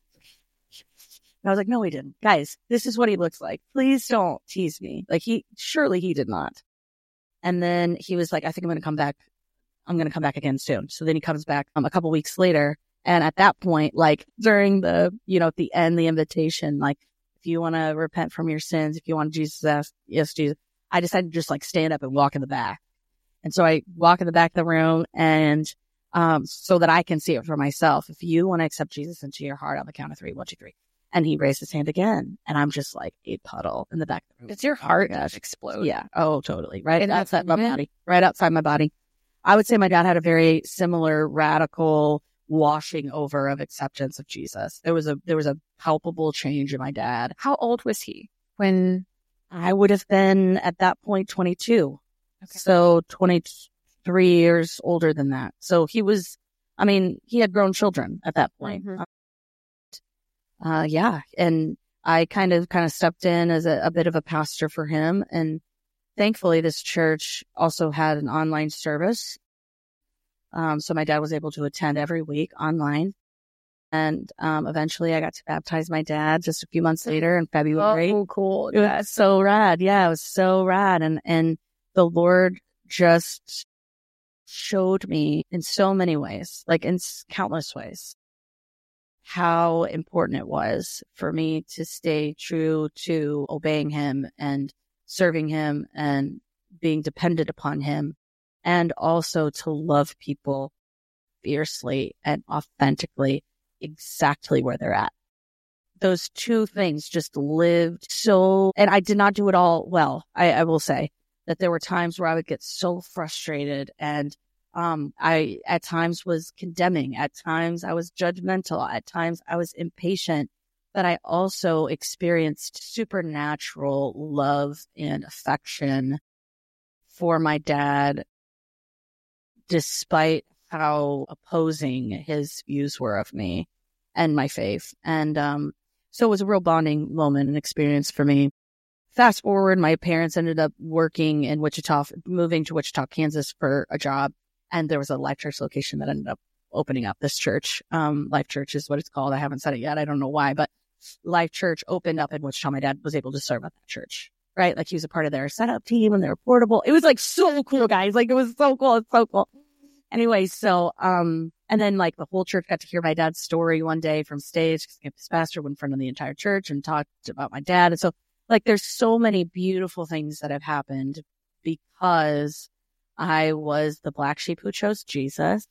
And I was like, no, he didn't. Guys, this is what he looks like. Please don't tease me. Like surely he did not. And then he was like, I think I'm going to come back. I'm going to come back again soon. So then he comes back a couple weeks later. And at that point, like during the, at the end, the invitation, like if you want to repent from your sins, if you want Jesus, yes, Jesus, I decided to just like stand up and walk in the back. And so I walk in the back of the room, and so that I can see it for myself. If you want to accept Jesus into your heart on the count of 3, 1, 2, 3. And he raised his hand again, and I'm just like a puddle in the back of the room. Does your heart explode? Yeah. Oh, totally. Right outside my body. Right outside my body. I would say my dad had a very similar radical washing over of acceptance of Jesus. There was a palpable change in my dad. How old was he when? I would have been at that point 22. Okay. So 23 years older than that. So he was, he had grown children at that point. Mm-hmm. And I kind of stepped in as a bit of a pastor for him. And thankfully, this church also had an online service. So my dad was able to attend every week online. And eventually I got to baptize my dad just a few months later in February. Oh, cool. It was so rad. Yeah, it was so rad. And the Lord just showed me in so many ways, like in countless ways, how important it was for me to stay true to obeying him and serving him and being dependent upon him, and also to love people fiercely and authentically, exactly where they're at. Those two things just lived so, and I did not do it all well. I will say that there were times where I would get so frustrated, and I at times was condemning, at times I was judgmental, at times I was impatient, but I also experienced supernatural love and affection for my dad, despite how opposing his views were of me and my faith. And so it was a real bonding moment and experience for me. Fast forward, my parents ended up working in Wichita, moving to Wichita, Kansas for a job. And there was a Life Church location that ended up opening up, this church. Life Church is what it's called. I haven't said it yet. I don't know why, but Life Church opened up in Wichita. My dad was able to serve at that church, right? Like he was a part of their setup team and they were portable. It was like so cool, guys. Like it was so cool. It's so cool. Anyway, so, and then like the whole church got to hear my dad's story one day from stage because campus pastor went in front of the entire church and talked about my dad. And so like there's so many beautiful things that have happened because I was the black sheep who chose Jesus.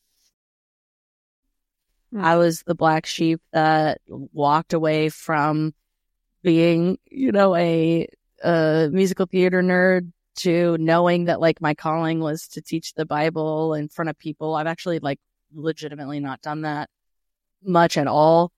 I was the black sheep that walked away from being, a musical theater nerd to knowing that like my calling was to teach the Bible in front of people. I've actually like legitimately not done that much at all.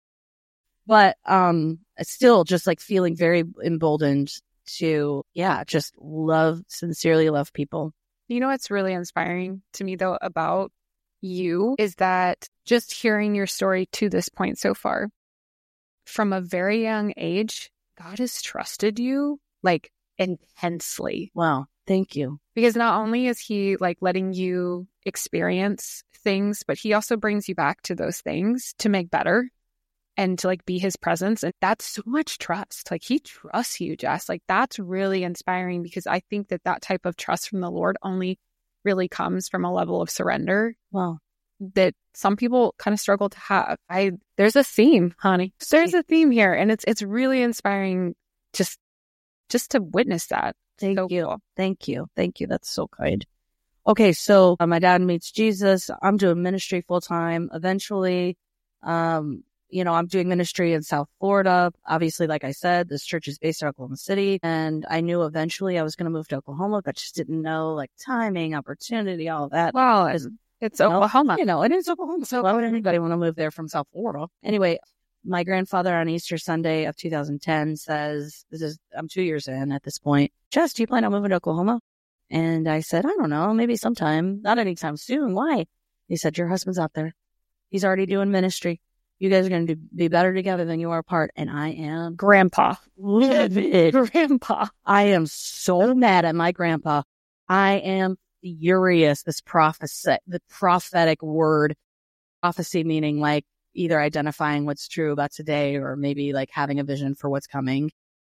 But still just like feeling very emboldened to, just sincerely love people. You know what's really inspiring to me though about you is that just hearing your story to this point so far, from a very young age, God has trusted you like intensely. Wow. Thank you. Because not only is he like letting you experience things, but he also brings you back to those things to make better and to like be his presence. And that's so much trust. Like he trusts you, Jess. Like that's really inspiring because I think that type of trust from the Lord only really comes from a level of surrender. Wow. That some people kind of struggle to have. There's a theme, honey. There's a theme here. And it's really inspiring just to witness that. Thank you. Cool. Thank you. Thank you. That's so kind. Okay. So my dad meets Jesus. I'm doing ministry full time. Eventually, I'm doing ministry in South Florida. Obviously, like I said, this church is based in Oklahoma City. And I knew eventually I was going to move to Oklahoma, but just didn't know like timing, opportunity, all of that. Well, it's Oklahoma. It is Oklahoma. So why would anybody want to move there from South Florida? Anyway, my grandfather on Easter Sunday of 2010 says, I'm 2 years in at this point. Jess, do you plan on moving to Oklahoma? And I said, I don't know, maybe sometime, not anytime soon. Why? He said, your husband's out there. He's already doing ministry. You guys are going to be better together than you are apart. And I am. Grandpa. Livid. Grandpa. I am so mad at my grandpa. I am furious. The prophetic word, prophecy meaning like either identifying what's true about today or maybe like having a vision for what's coming.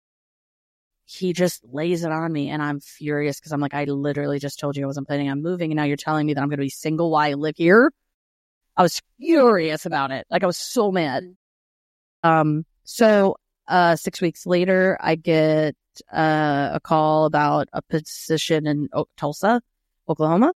He just lays it on me and I'm furious because I'm like, I literally just told you I wasn't planning on moving and now you're telling me that I'm going to be single while I live here. I was furious about it. Like I was so mad. So 6 weeks later, I get a call about a position in Tulsa, Oklahoma.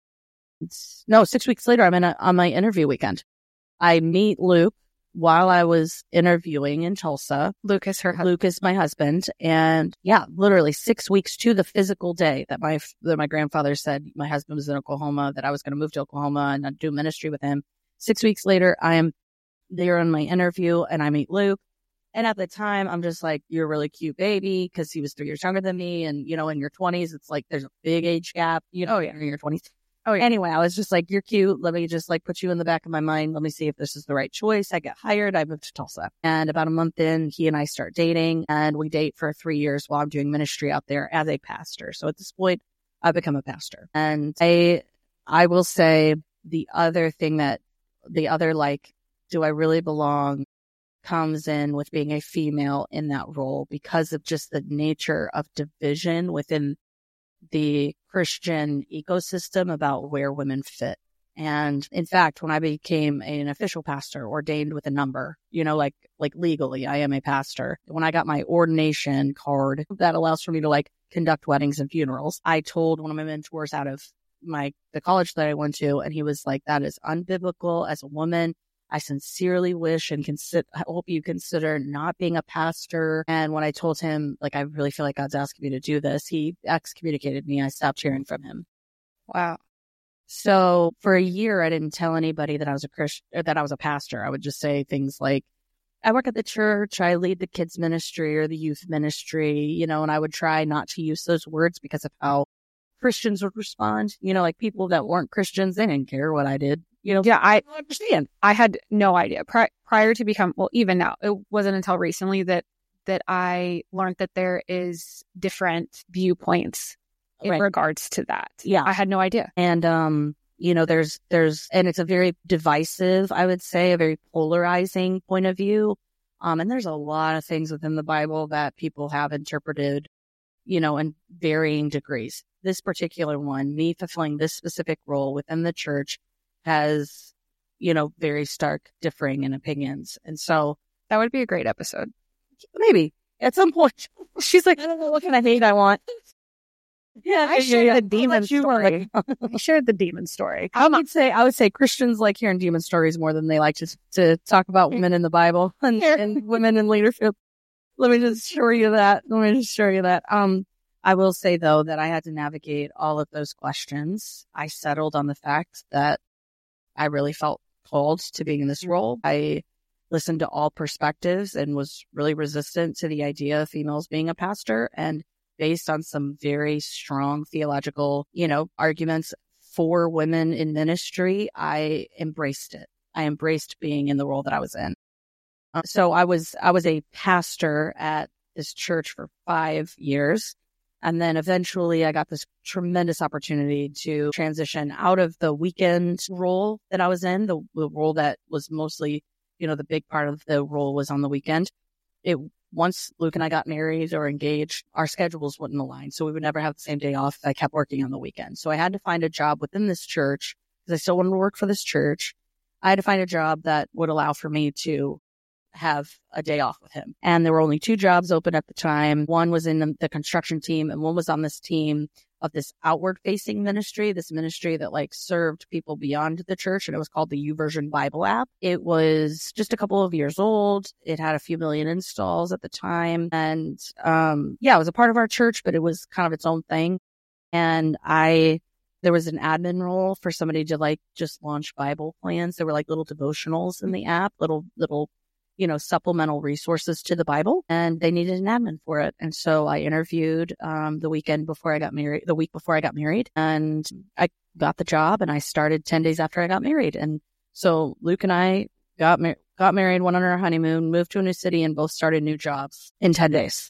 6 weeks later, I'm on my interview weekend. I meet Luke while I was interviewing in Tulsa. Luke is my husband. And literally 6 weeks to the physical day that my grandfather said my husband was in Oklahoma, that I was going to move to Oklahoma and do ministry with him. 6 weeks later, I am there on my interview and I meet Luke. And at the time, I'm just like, you're a really cute baby because he was 3 years younger than me. And, in your 20s, it's like there's a big age gap, in your 20s. Oh, yeah. Anyway, I was just like, you're cute. Let me just like put you in the back of my mind. Let me see if this is the right choice. I get hired. I moved to Tulsa. And about a month in, he and I start dating and we date for 3 years while I'm doing ministry out there as a pastor. So at this point, I've become a pastor. And I will say the other do I really belong comes in with being a female in that role because of just the nature of division within the Christian ecosystem about where women fit. And in fact, when I became an official pastor, ordained with a number, like legally, I am a pastor. When I got my ordination card that allows for me to like conduct weddings and funerals, I told one of my mentors out of the college that I went to, and he was like, that is unbiblical as a woman. I sincerely wish and hope you consider not being a pastor. And when I told him, like, I really feel like God's asking me to do this, he excommunicated me. I stopped hearing from him. Wow. So for a year, I didn't tell anybody that I was a Christian, or that I was a pastor. I would just say things like, I work at the church, I lead the kids ministry or the youth ministry, and I would try not to use those words because of how Christians would respond. Like people that weren't Christians, they didn't care what I did. Yeah, I understand. I had no idea prior to even now, it wasn't until recently that I learned that there is different viewpoints in regards to that. Yeah. I had no idea. And, there's, and it's a very divisive, I would say, a very polarizing point of view. And there's a lot of things within the Bible that people have interpreted, in varying degrees. This particular one, me fulfilling this specific role within the church, has, very stark differing in opinions. And so that would be a great episode. Maybe at some point. She's like, I don't know what kind of hate I want. Yeah, I shared the demon story. I shared the demon story. I would say Christians like hearing demon stories more than they like to talk about women in the Bible and women in leadership. Let me just show you that. I will say though that I had to navigate all of those questions. I settled on the fact that I really felt called to being in this role. I listened to all perspectives and was really resistant to the idea of females being a pastor. And based on some very strong theological, arguments for women in ministry, I embraced it. I embraced being in the role that I was in. So I was a pastor at this church for 5 years. And then eventually I got this tremendous opportunity to transition out of the weekend role that I was in, the role that was mostly, the big part of the role was on the weekend. Once Luke and I got married or engaged, our schedules wouldn't align. So we would never have the same day off. I kept working on the weekend. So I had to find a job within this church because I still wanted to work for this church. I had to find a job that would allow for me to have a day off with him. And there were only 2 jobs open at the time. One was in the construction team and one was on this team of this outward facing ministry, this ministry that served people beyond the church. And it was called the YouVersion Bible app. It was just a couple of years old. It had a few million installs at the time. And, it was a part of our church, but it was kind of its own thing. And there was an admin role for somebody to just launch Bible plans. There were little devotionals in the app, little supplemental resources to the Bible, and they needed an admin for it. And so I interviewed the week before I got married, and I got the job, and I started 10 days after I got married. And so Luke and I got married, went on our honeymoon, moved to a new city, and both started new jobs in 10 days.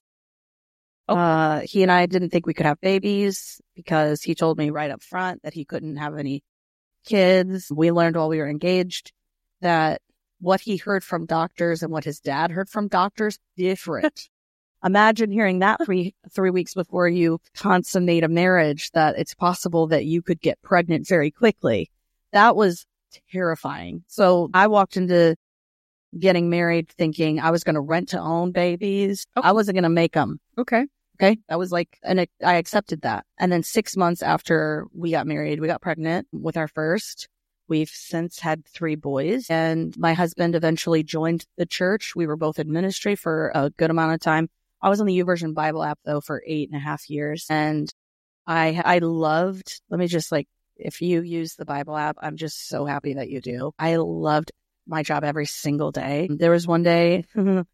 He and I didn't think we could have babies because he told me right up front that he couldn't have any kids. We learned while we were engaged that what he heard from doctors and what his dad heard from doctors, different. Imagine hearing that 3 weeks before you consummate a marriage, that it's possible that you could get pregnant very quickly. That was terrifying. So I walked into getting married thinking I was going to rent to own babies. Okay. I wasn't going to make them. Okay. That was and I accepted that. And then 6 months after we got married, we got pregnant with our first. We've since had 3 boys, and my husband eventually joined the church. We were both in ministry for a good amount of time. I was on the YouVersion Bible app though for 8.5 years, and I loved, if you use the Bible app, I'm just so happy that you do. I loved my job every single day. There was one day that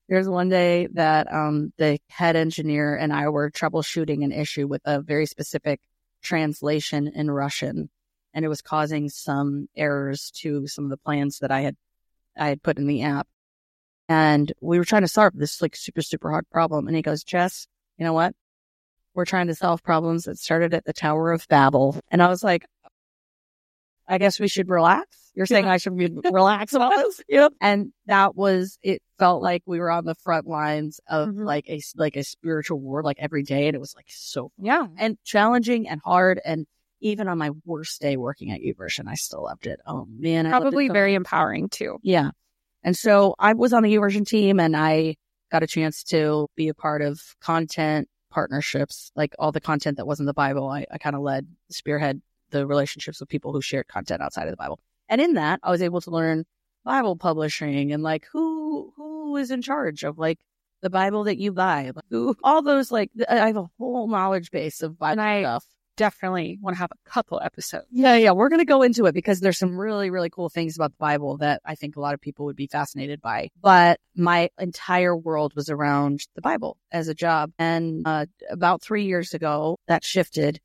the head engineer and I were troubleshooting an issue with a very specific translation in Russian. And it was causing some errors to some of the plans that I had put in the app. And we were trying to solve this super, super hard problem. And he goes, Jess, you know what? We're trying to solve problems that started at the Tower of Babel. And I was like, I guess we should relax. You're saying I should relax about this? And it felt like we were on the front lines of a spiritual war, every day. And it was so fun. And challenging and hard. And even on my worst day working at YouVersion, I still loved it. Oh man. Probably very empowering too. Yeah. And so I was on the YouVersion team and I got a chance to be a part of content partnerships, all the content that wasn't the Bible. I kind of spearhead the relationships with people who shared content outside of the Bible. And in that, I was able to learn Bible publishing and who is in charge of the Bible that you buy, all those, I have a whole knowledge base of Bible stuff. Definitely want to have a couple episodes. Yeah. We're going to go into it because there's some really, really cool things about the Bible that I think a lot of people would be fascinated by. But my entire world was around the Bible as a job. And about 3 years ago, that shifted.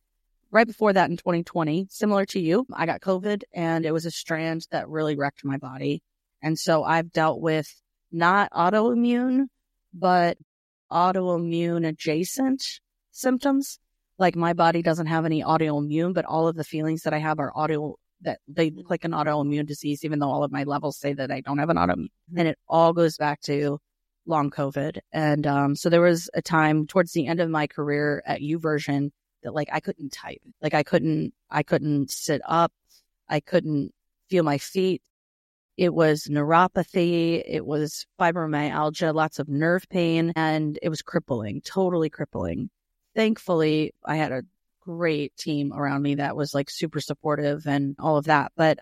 right before that in 2020, similar to you, I got COVID, and it was a strand that really wrecked my body. And so I've dealt with not autoimmune, but autoimmune adjacent symptoms. Like my body doesn't have any autoimmune, but all of the feelings that I have are that they look like an autoimmune disease, even though all of my levels say that I don't have an autoimmune. And it all goes back to long COVID. And so there was a time towards the end of my career at YouVersion that like I couldn't type. Like I couldn't sit up. I couldn't feel my feet. It was neuropathy. It was fibromyalgia, lots of nerve pain, and it was crippling, totally crippling. Thankfully, I had a great team around me that was like super supportive and all of that. But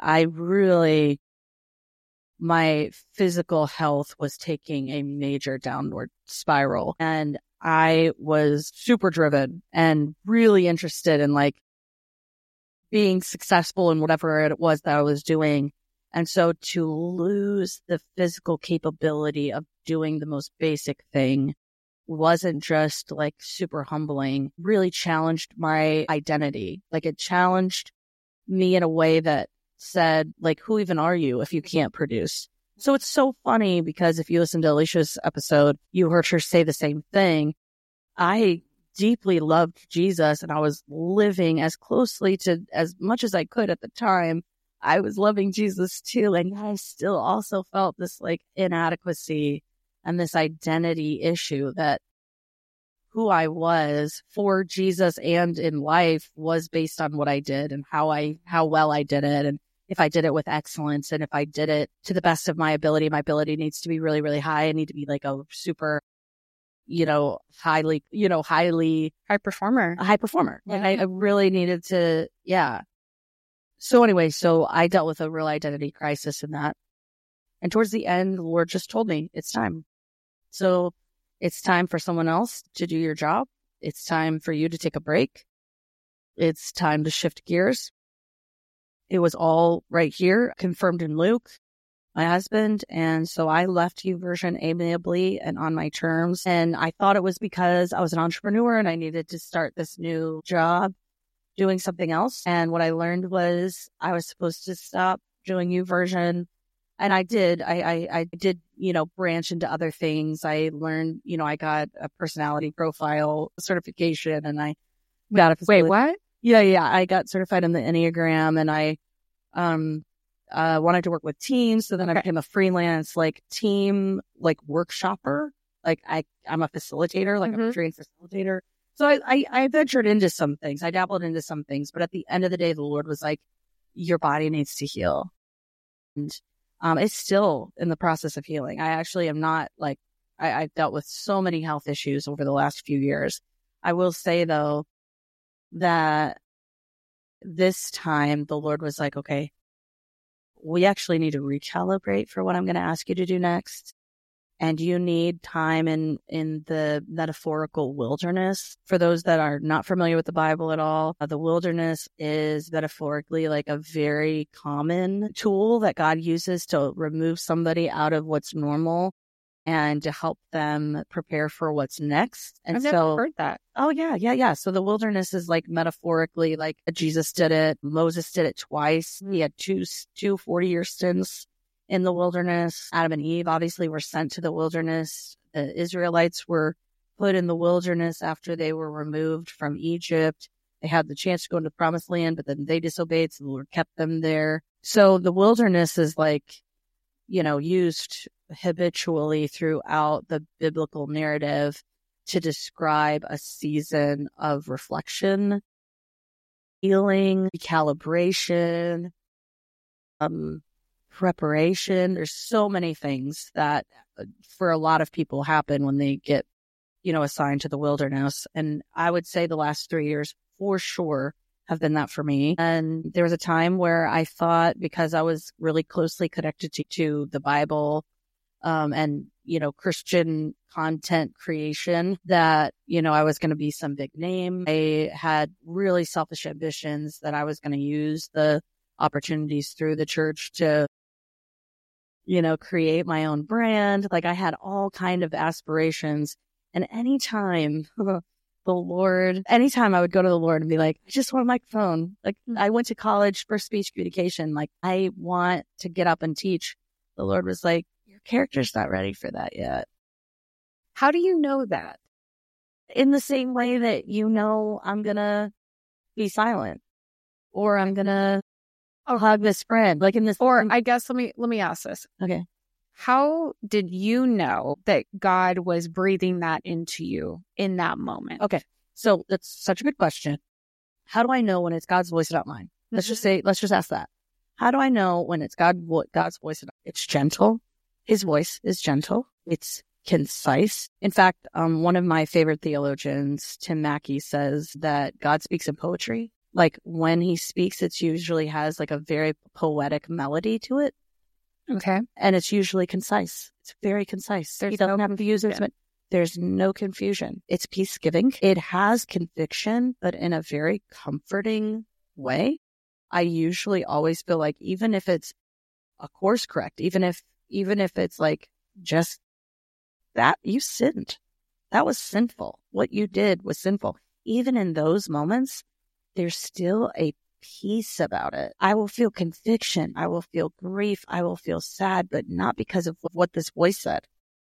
my physical health was taking a major downward spiral, and I was super driven and really interested in like being successful in whatever it was that I was doing. And so to lose the physical capability of doing the most basic thing wasn't just like super humbling, really challenged my identity. Like it challenged me in a way that said, like, who even are you if you can't produce? So it's so funny because if you listen to Alicia's episode, you heard her say the same thing. I deeply loved Jesus, and I was living as closely to as much as I could at the time. I was loving Jesus too. And I still also felt this like inadequacy and this identity issue that who I was for Jesus and in life was based on what I did and how well I did it. And if I did it with excellence and if I did it to the best of my ability needs to be really, really high. I need to be like a super, highly high performer. A high performer. Yeah. Like I really needed to, yeah. So anyway, so I dealt with a real identity crisis in that. And towards the end, the Lord just told me, it's time. So it's time for someone else to do your job. It's time for you to take a break. It's time to shift gears. It was all right here, confirmed in Luke, my husband. And so I left YouVersion amiably and on my terms. And I thought it was because I was an entrepreneur and I needed to start this new job doing something else. And what I learned was I was supposed to stop doing YouVersion. And I did. I did, branch into other things. I learned, I got a personality profile certification and I got a Wait, what? Yeah. I got certified in the Enneagram, and I wanted to work with teams. So then I became a freelance team workshopper. I'm a facilitator, I'm a trained facilitator. So I ventured into some things. I dabbled into some things, but at the end of the day, the Lord was like, your body needs to heal. And it's still in the process of healing. I actually am not I've dealt with so many health issues over the last few years. I will say though, that this time the Lord was like, okay, we actually need to recalibrate for what I'm going to ask you to do next. And you need time in the metaphorical wilderness. For those that are not familiar with the Bible at all, the wilderness is metaphorically like a very common tool that God uses to remove somebody out of what's normal and to help them prepare for what's next. And I've never heard that. Oh, yeah. So the wilderness is metaphorically Jesus did it. Moses did it twice. He had two 40-year stints in the wilderness. Adam and Eve obviously were sent to the wilderness. The Israelites were put in the wilderness after they were removed from Egypt. They had the chance to go into the promised land, but then they disobeyed, so the Lord kept them there. So the wilderness is used habitually throughout the biblical narrative to describe a season of reflection, healing, recalibration, preparation. There's so many things that for a lot of people happen when they get, assigned to the wilderness. And I would say the last 3 years for sure have been that for me. And there was a time where I thought, because I was really closely connected to the Bible, and, Christian content creation, that, I was going to be some big name. I had really selfish ambitions that I was going to use the opportunities through the church to, create my own brand. I had all kind of aspirations. And anytime the the Lord. Anytime I would go to the Lord and be like, I just want a microphone. Like I went to college for speech communication. Like I want to get up and teach. The Lord was like, your character's not ready for that yet. How do you know that? In the same way that, I'm going to be silent or I'm going to hug this friend. Like in this. Or I guess, let me ask this. Okay. How did you know that God was breathing that into you in that moment? Okay. So that's such a good question. How do I know when it's God's voice and not mine? Let's just ask that. How do I know when it's God's voice? It's gentle. His voice is gentle. It's concise. In fact, one of my favorite theologians, Tim Mackey, says that God speaks in poetry. Like when he speaks, it usually has like a very poetic melody to it. Okay. And it's usually concise. It's very concise. He doesn't have to use it. But there's no confusion. It's peace-giving. It has conviction, but in a very comforting way. I usually always feel like even if it's a course correct, even if it's like just that, you sinned. That was sinful. What you did was sinful. Even in those moments, there's still a peace about it. I will feel conviction. I will feel grief. I will feel sad, but not because of what this voice said,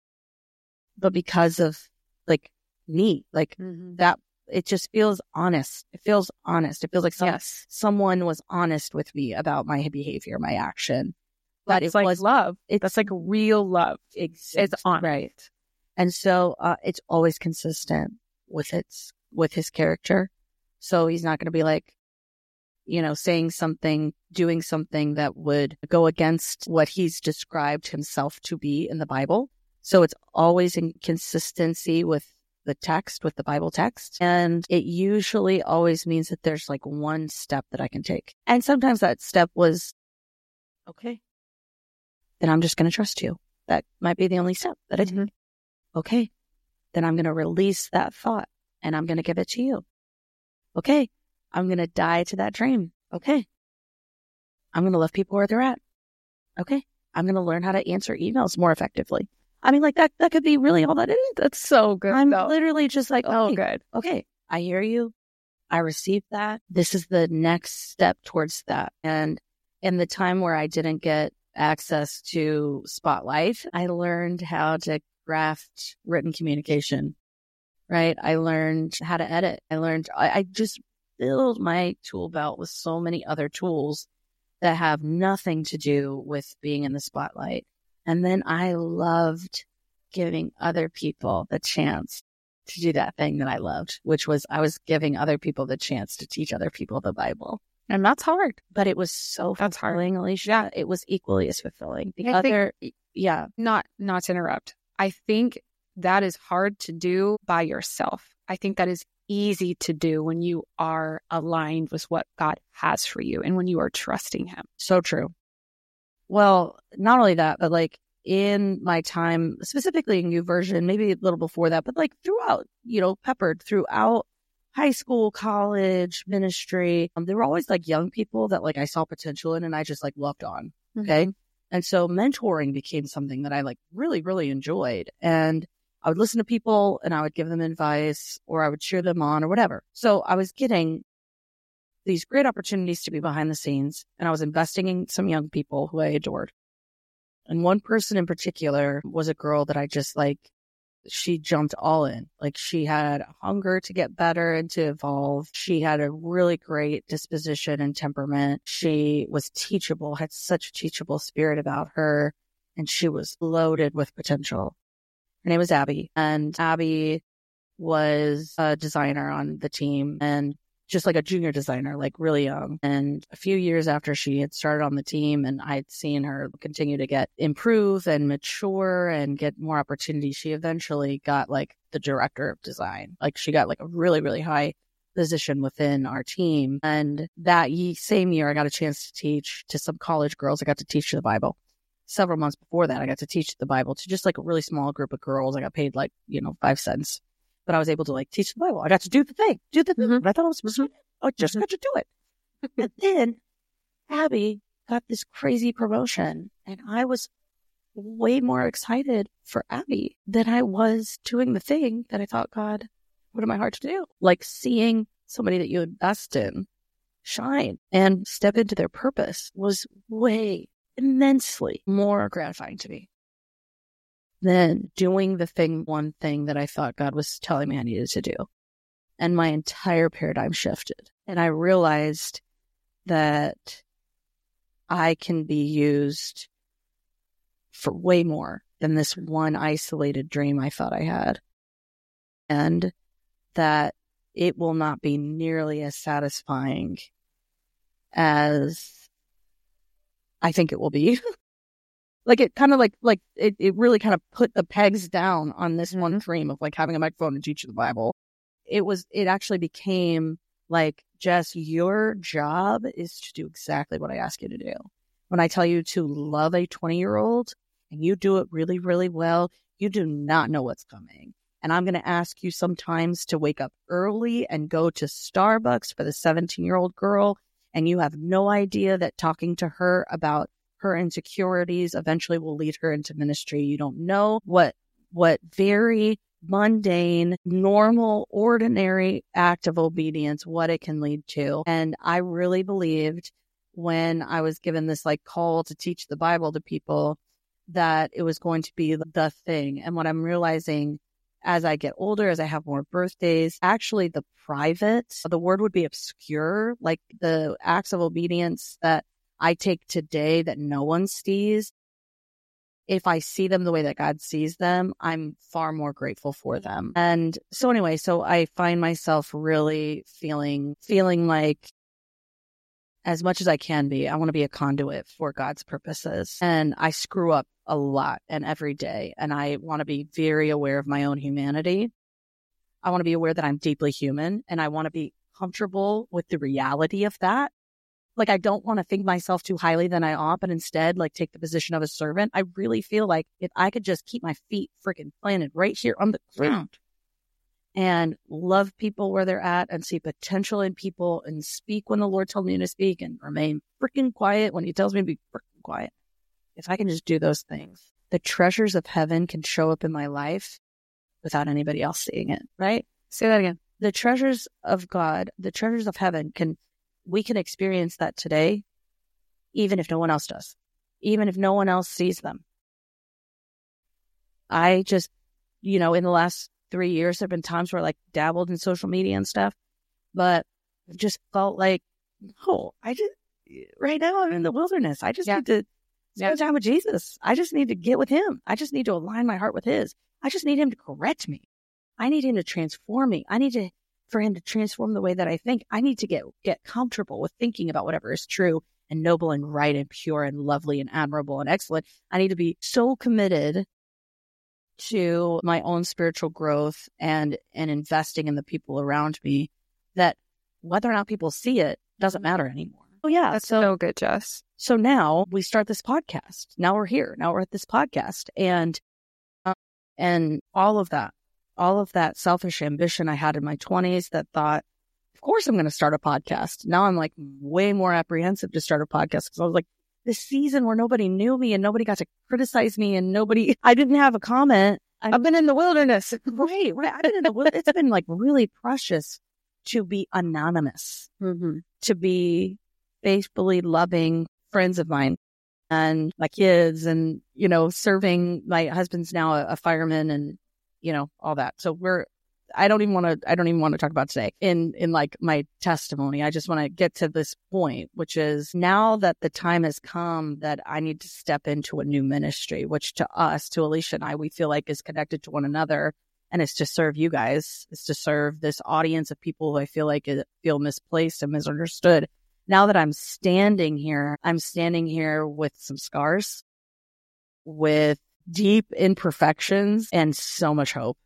but because of like me, like that. It just feels honest. It feels honest. It feels like someone was honest with me about my behavior, my action. But it was love. That's like real love. It's honest. Right. And so it's always consistent with his character. So he's not going to be like, saying something, doing something that would go against what he's described himself to be in the Bible. So it's always in consistency with the text, with the Bible text. And it usually always means that there's like one step that I can take. And sometimes that step was, okay, then I'm just going to trust you. That might be the only step that I take. Okay, then I'm going to release that thought and I'm going to give it to you. Okay, I'm going to die to that dream. Okay, I'm going to love people where they're at. Okay, I'm going to learn how to answer emails more effectively. I mean, like that could be really all that it is. That's so good. I'm literally just like, oh, good. Okay, I hear you. I received that. This is the next step towards that. And in the time where I didn't get access to Spotlight, I learned how to craft written communication, right? I learned how to edit. I just filled my tool belt with so many other tools that have nothing to do with being in the spotlight. And then I loved giving other people the chance to do that thing that I loved, which was I was giving other people the chance to teach other people the Bible. And that's hard. But it was so fulfilling, Alicia. Yeah. It was equally as fulfilling. Not to interrupt. I think that is hard to do by yourself. I think that is easy to do when you are aligned with what God has for you and when you are trusting him. So true. Well, not only that, but like in my time, specifically in YouVersion, maybe a little before that, but like throughout, peppered throughout high school, college, ministry, there were always like young people that like I saw potential in and I just like loved on. Okay. And so mentoring became something that I like really, really enjoyed. And I would listen to people and I would give them advice or I would cheer them on or whatever. So I was getting these great opportunities to be behind the scenes and I was investing in some young people who I adored. And one person in particular was a girl that I just like, she jumped all in. Like she had hunger to get better and to evolve. She had a really great disposition and temperament. She was teachable, had such a teachable spirit about her. And she was loaded with potential. Her name was Abby. And Abby was a designer on the team and just like a junior designer, like really young. And a few years after she had started on the team and I'd seen her continue to improve and mature and get more opportunities, she eventually got like the director of design. Like she got like a really, really high position within our team. And that same year, I got a chance to teach to some college girls. I got to teach the Bible. Several months before that, I got to teach the Bible to just like a really small group of girls. I got paid like, 5 cents. But I was able to like teach the Bible. I got to do the thing. But I thought I was supposed to. I just got to do it. And then Abby got this crazy promotion. And I was way more excited for Abby than I was doing the thing that I thought God put in my heart to do. Like seeing somebody that you invest in shine and step into their purpose was way immensely more gratifying to me than doing the one thing that I thought God was telling me I needed to do. And my entire paradigm shifted. And I realized that I can be used for way more than this one isolated dream I thought I had. And that it will not be nearly as satisfying as I think it will be. Like it kind of like it really kind of put the pegs down on this one dream of like having a microphone and teaching the Bible. It actually became like, Jess, your job is to do exactly what I ask you to do. When I tell you to love a 20-year-old and you do it really, really well, you do not know what's coming. And I'm going to ask you sometimes to wake up early and go to Starbucks for the 17-year-old girl. And you have no idea that talking to her about her insecurities eventually will lead her into ministry. You don't know what very mundane, normal, ordinary act of obedience, what it can lead to. And I really believed when I was given this like call to teach the Bible to people that it was going to be the thing. And what I'm realizing as I get older, as I have more birthdays, actually the word would be obscure, like the acts of obedience that I take today that no one sees. If I see them the way that God sees them, I'm far more grateful for them. And so anyway, so I find myself really feeling like as much as I can be, I want to be a conduit for God's purposes. And I screw up a lot and every day. And I want to be very aware of my own humanity. I want to be aware that I'm deeply human and I want to be comfortable with the reality of that. Like, I don't want to think myself too highly than I ought, but instead, like, take the position of a servant. I really feel like if I could just keep my feet freaking planted right here on the ground and love people where they're at and see potential in people and speak when the Lord told me to speak and remain freaking quiet when he tells me to be freaking quiet. If I can just do those things, the treasures of heaven can show up in my life without anybody else seeing it, right? Say that again. The treasures of God, the treasures of heaven we can experience that today, even if no one else does, even if no one else sees them. I just, in the last 3 years, there have been times where I like dabbled in social media and stuff, but I've just felt like, right now I'm in the wilderness. I just need to spend time with Jesus. I just need to get with him. I just need to align my heart with his. I just need him to correct me. I need him to transform me. For him to transform the way that I think. I need to get comfortable with thinking about whatever is true and noble and right and pure and lovely and admirable and excellent. I need to be so committed to my own spiritual growth and investing in the people around me that whether or not people see it doesn't matter anymore. Oh yeah. That's so good, Jess. So now we start this podcast. Now we're here. Now we're at this podcast and all of that selfish ambition I had in my 20s that thought, of course I'm going to start a podcast. Now I'm like way more apprehensive to start a podcast because I was like, this season where nobody knew me and nobody got to criticize me and I didn't have a comment. I've been in the wilderness. Right. I've been in the wilderness. It's been like really precious to be anonymous, to be faithfully loving friends of mine and my kids and, serving. My husband's now a fireman and, all that. So I don't even want to talk about today in like my testimony. I just want to get to this point, which is now that the time has come that I need to step into a new ministry, which to Alicia and I, we feel like is connected to one another. And it's to serve you guys. It's to serve this audience of people who I feel like feel misplaced and misunderstood. Now that I'm standing here with some scars, with deep imperfections and so much hope,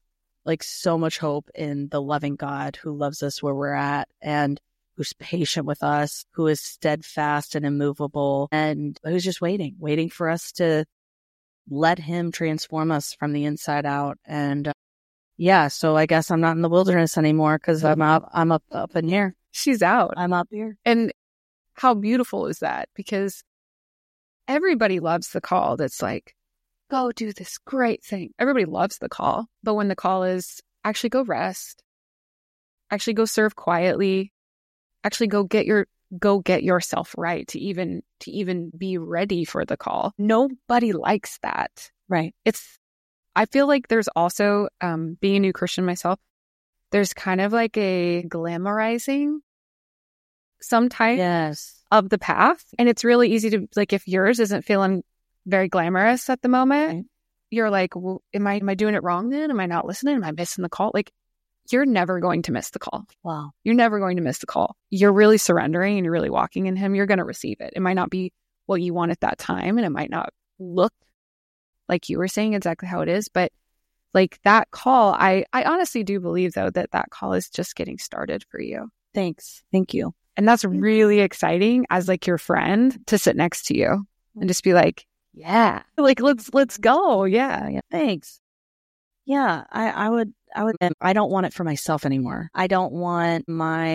in the loving God who loves us where we're at and who's patient with us, who is steadfast and immovable, and who's just waiting for us to let him transform us from the inside out. And so I guess I'm not in the wilderness anymore because I'm up in here. She's out. I'm up here. And how beautiful is that? Because everybody loves the call that's like, go do this great thing. Everybody loves the call. But when the call is actually go rest, actually go serve quietly, actually go get yourself right to even be ready for the call. Nobody likes that. Right. I feel like there's also, being a new Christian myself, there's kind of like a glamorizing sometimes of the path. And it's really easy to, like, if yours isn't feeling very glamorous at the moment, right, you're like, well, am I doing it wrong then? Am I not listening? Am I missing the call? Like, you're never going to miss the call. Wow. You're never going to miss the call. You're really surrendering and you're really walking in him. You're going to receive it. It might not be what you want at that time, and it might not look like you were saying exactly how it is, but like that call, I honestly do believe though that call is just getting started for you. Thanks. Thank you. And that's really exciting as like your friend to sit next to you and just be like, yeah, like let's go. Yeah. Thanks. Yeah. I don't want it for myself anymore. I don't want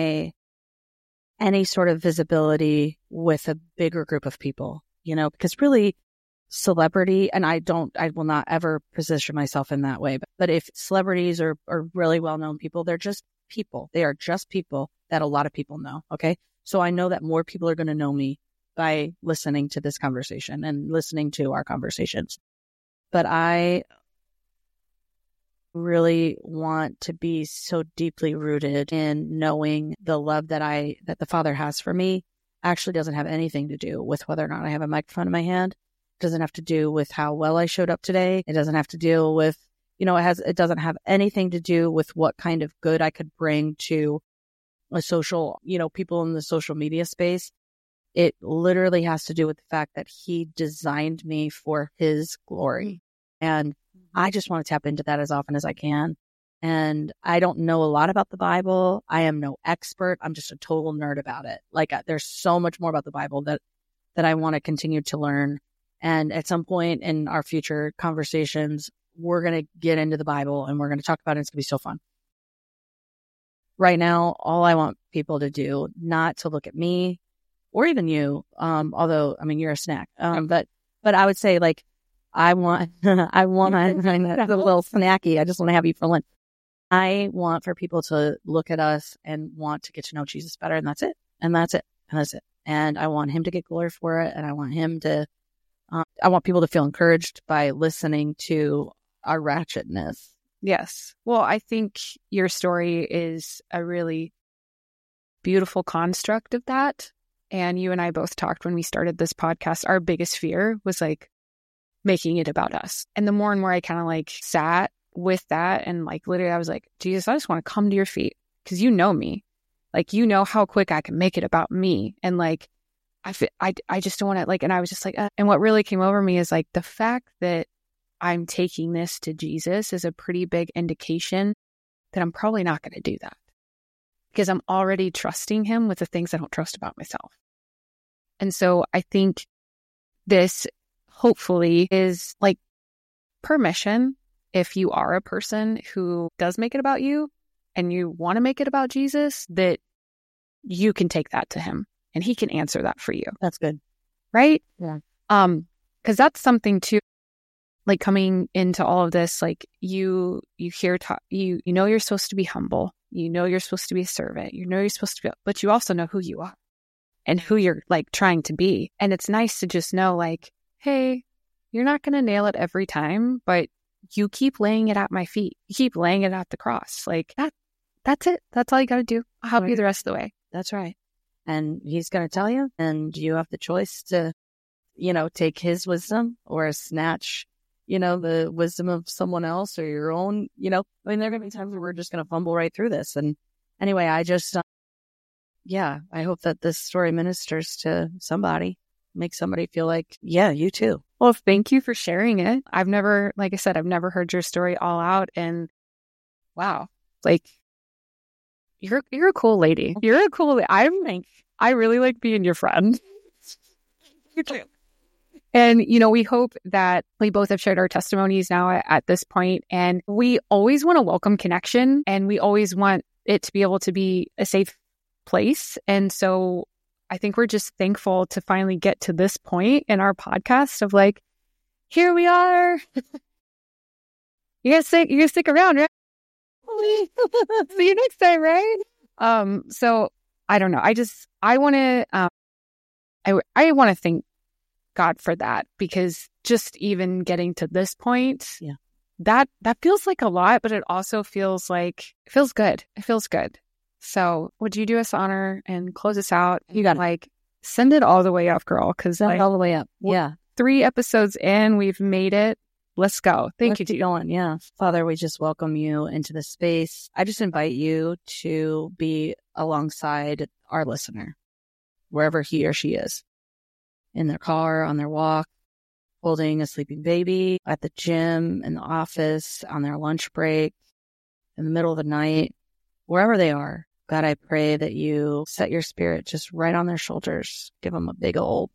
any sort of visibility with a bigger group of people, because really celebrity, and I will not ever position myself in that way. But if celebrities are really well-known people, they're just people. They are just people that a lot of people know. Okay. So I know that more people are going to know me by listening to this conversation and listening to our conversations. But I really want to be so deeply rooted in knowing the love that the Father has for me actually doesn't have anything to do with whether or not I have a microphone in my hand. It doesn't have to do with how well I showed up today. It doesn't have to deal with, it doesn't have anything to do with what kind of good I could bring to a social, people in the social media space. It literally has to do with the fact that he designed me for his glory. And I just want to tap into that as often as I can. And I don't know a lot about the Bible. I am no expert. I'm just a total nerd about it. Like, there's so much more about the Bible that I want to continue to learn. And at some point in our future conversations, we're going to get into the Bible and we're going to talk about it. It's going to be so fun. Right now, all I want people to do, not to look at me or even you, although, I mean, you're a snack. But I would say, like, I want that's a little snacky. I just want to have you for lunch. I want for people to look at us and want to get to know Jesus better. And that's it. And that's it. And that's it. And I want him to get glory for it. And I want him to, I want people to feel encouraged by listening to our ratchetness. Yes. Well, I think your story is a really beautiful construct of that. And you and I both talked when we started this podcast, our biggest fear was like making it about us. And the more and more I kind of like sat with that and like literally I was like, Jesus, I just want to come to your feet because you know me. Like, you know how quick I can make it about me. And like, I just don't want to like, and I was just like, and what really came over me is like the fact that I'm taking this to Jesus is a pretty big indication that I'm probably not going to do that because I'm already trusting him with the things I don't trust about myself. And so I think this hopefully is like permission if you are a person who does make it about you and you want to make it about Jesus, that you can take that to him and he can answer that for you. That's good. Right? Yeah. Because that's something too, like coming into all of this, like you hear, you know, you're supposed to be humble. You know, you're supposed to be a servant. You know, you're supposed to be, but you also know who you are and who you're like trying to be. And it's nice to just know like, hey, you're not going to nail it every time, but you keep laying it at my feet. You keep laying it at the cross. Like that's it. That's all you got to do. I'll help you the rest of the way. That's right. And he's going to tell you, and you have the choice to, take his wisdom or snatch, the wisdom of someone else or your own, there are going to be times where we're just going to fumble right through this. And anyway, I just, I hope that this story ministers to somebody, make somebody feel like, yeah, you too. Well, thank you for sharing it. I've never heard your story all out, and wow, like you're a cool lady. You're a cool I really like being your friend. You too. And, we hope that we both have shared our testimonies now at this point, and we always want to welcome connection, and we always want it to be able to be a safe place. And so I think we're just thankful to finally get to this point in our podcast of like, here we are. You guys stick around, right? See you next time, right? So I don't know. I want to, I want to thank God for that, because just even getting to this point, that feels like a lot, but it also feels like, it feels good. It feels good. So would you do us the honor and close us out? You got it. Like, send it all the way up, girl. Cause Send like, it all the way up. Yeah. 3 episodes in, we've made it. Let's go. Thank you. Keep going. Yeah. Father, we just welcome you into the space. I just invite you to be alongside our listener, wherever he or she is, in their car, on their walk, holding a sleeping baby, at the gym, in the office, on their lunch break, in the middle of the night, wherever they are. God, I pray that you set your spirit just right on their shoulders. Give them a big old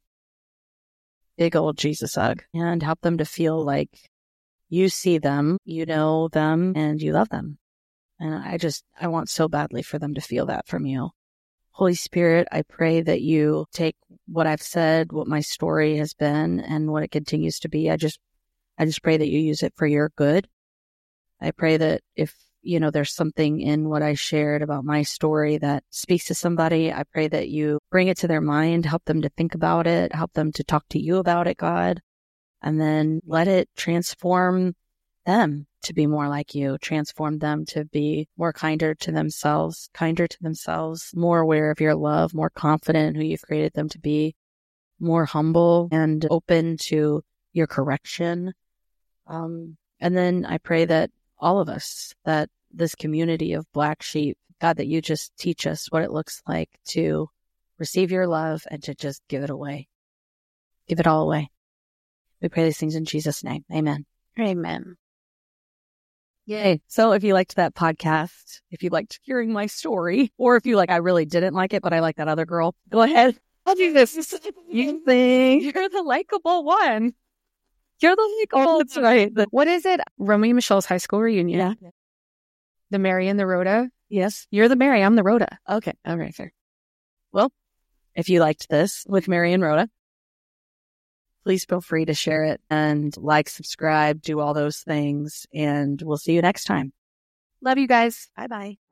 Jesus hug, and help them to feel like you see them, you know them, and you love them. And I want so badly for them to feel that from you. Holy Spirit, I pray that you take what I've said, what my story has been, and what it continues to be. I just pray that you use it for your good. I pray that if, there's something in what I shared about my story that speaks to somebody, I pray that you bring it to their mind, help them to think about it, help them to talk to you about it, God. And then let it transform them to be more like you, transform them to be more kinder to themselves, more aware of your love, more confident in who you've created them to be, more humble and open to your correction. And then I pray that all of us, that this community of Black Sheep, God, that you just teach us what it looks like to receive your love and to just give it away. Give it all away. We pray these things in Jesus' name. Amen. Amen. Yay. So if you liked that podcast, if you liked hearing my story, or if you I really didn't like it, but I like that other girl, go ahead. I'll do this. You think You're the likable one. You're the likable. That's right. What is it? Romy and Michelle's high school reunion. Yeah. The Mary and the Rhoda. Yes. You're the Mary. I'm the Rhoda. Okay. All right. Fair. Well, if you liked this with Mary and Rhoda, please feel free to share it and subscribe, do all those things. And we'll see you next time. Love you guys. Bye-bye.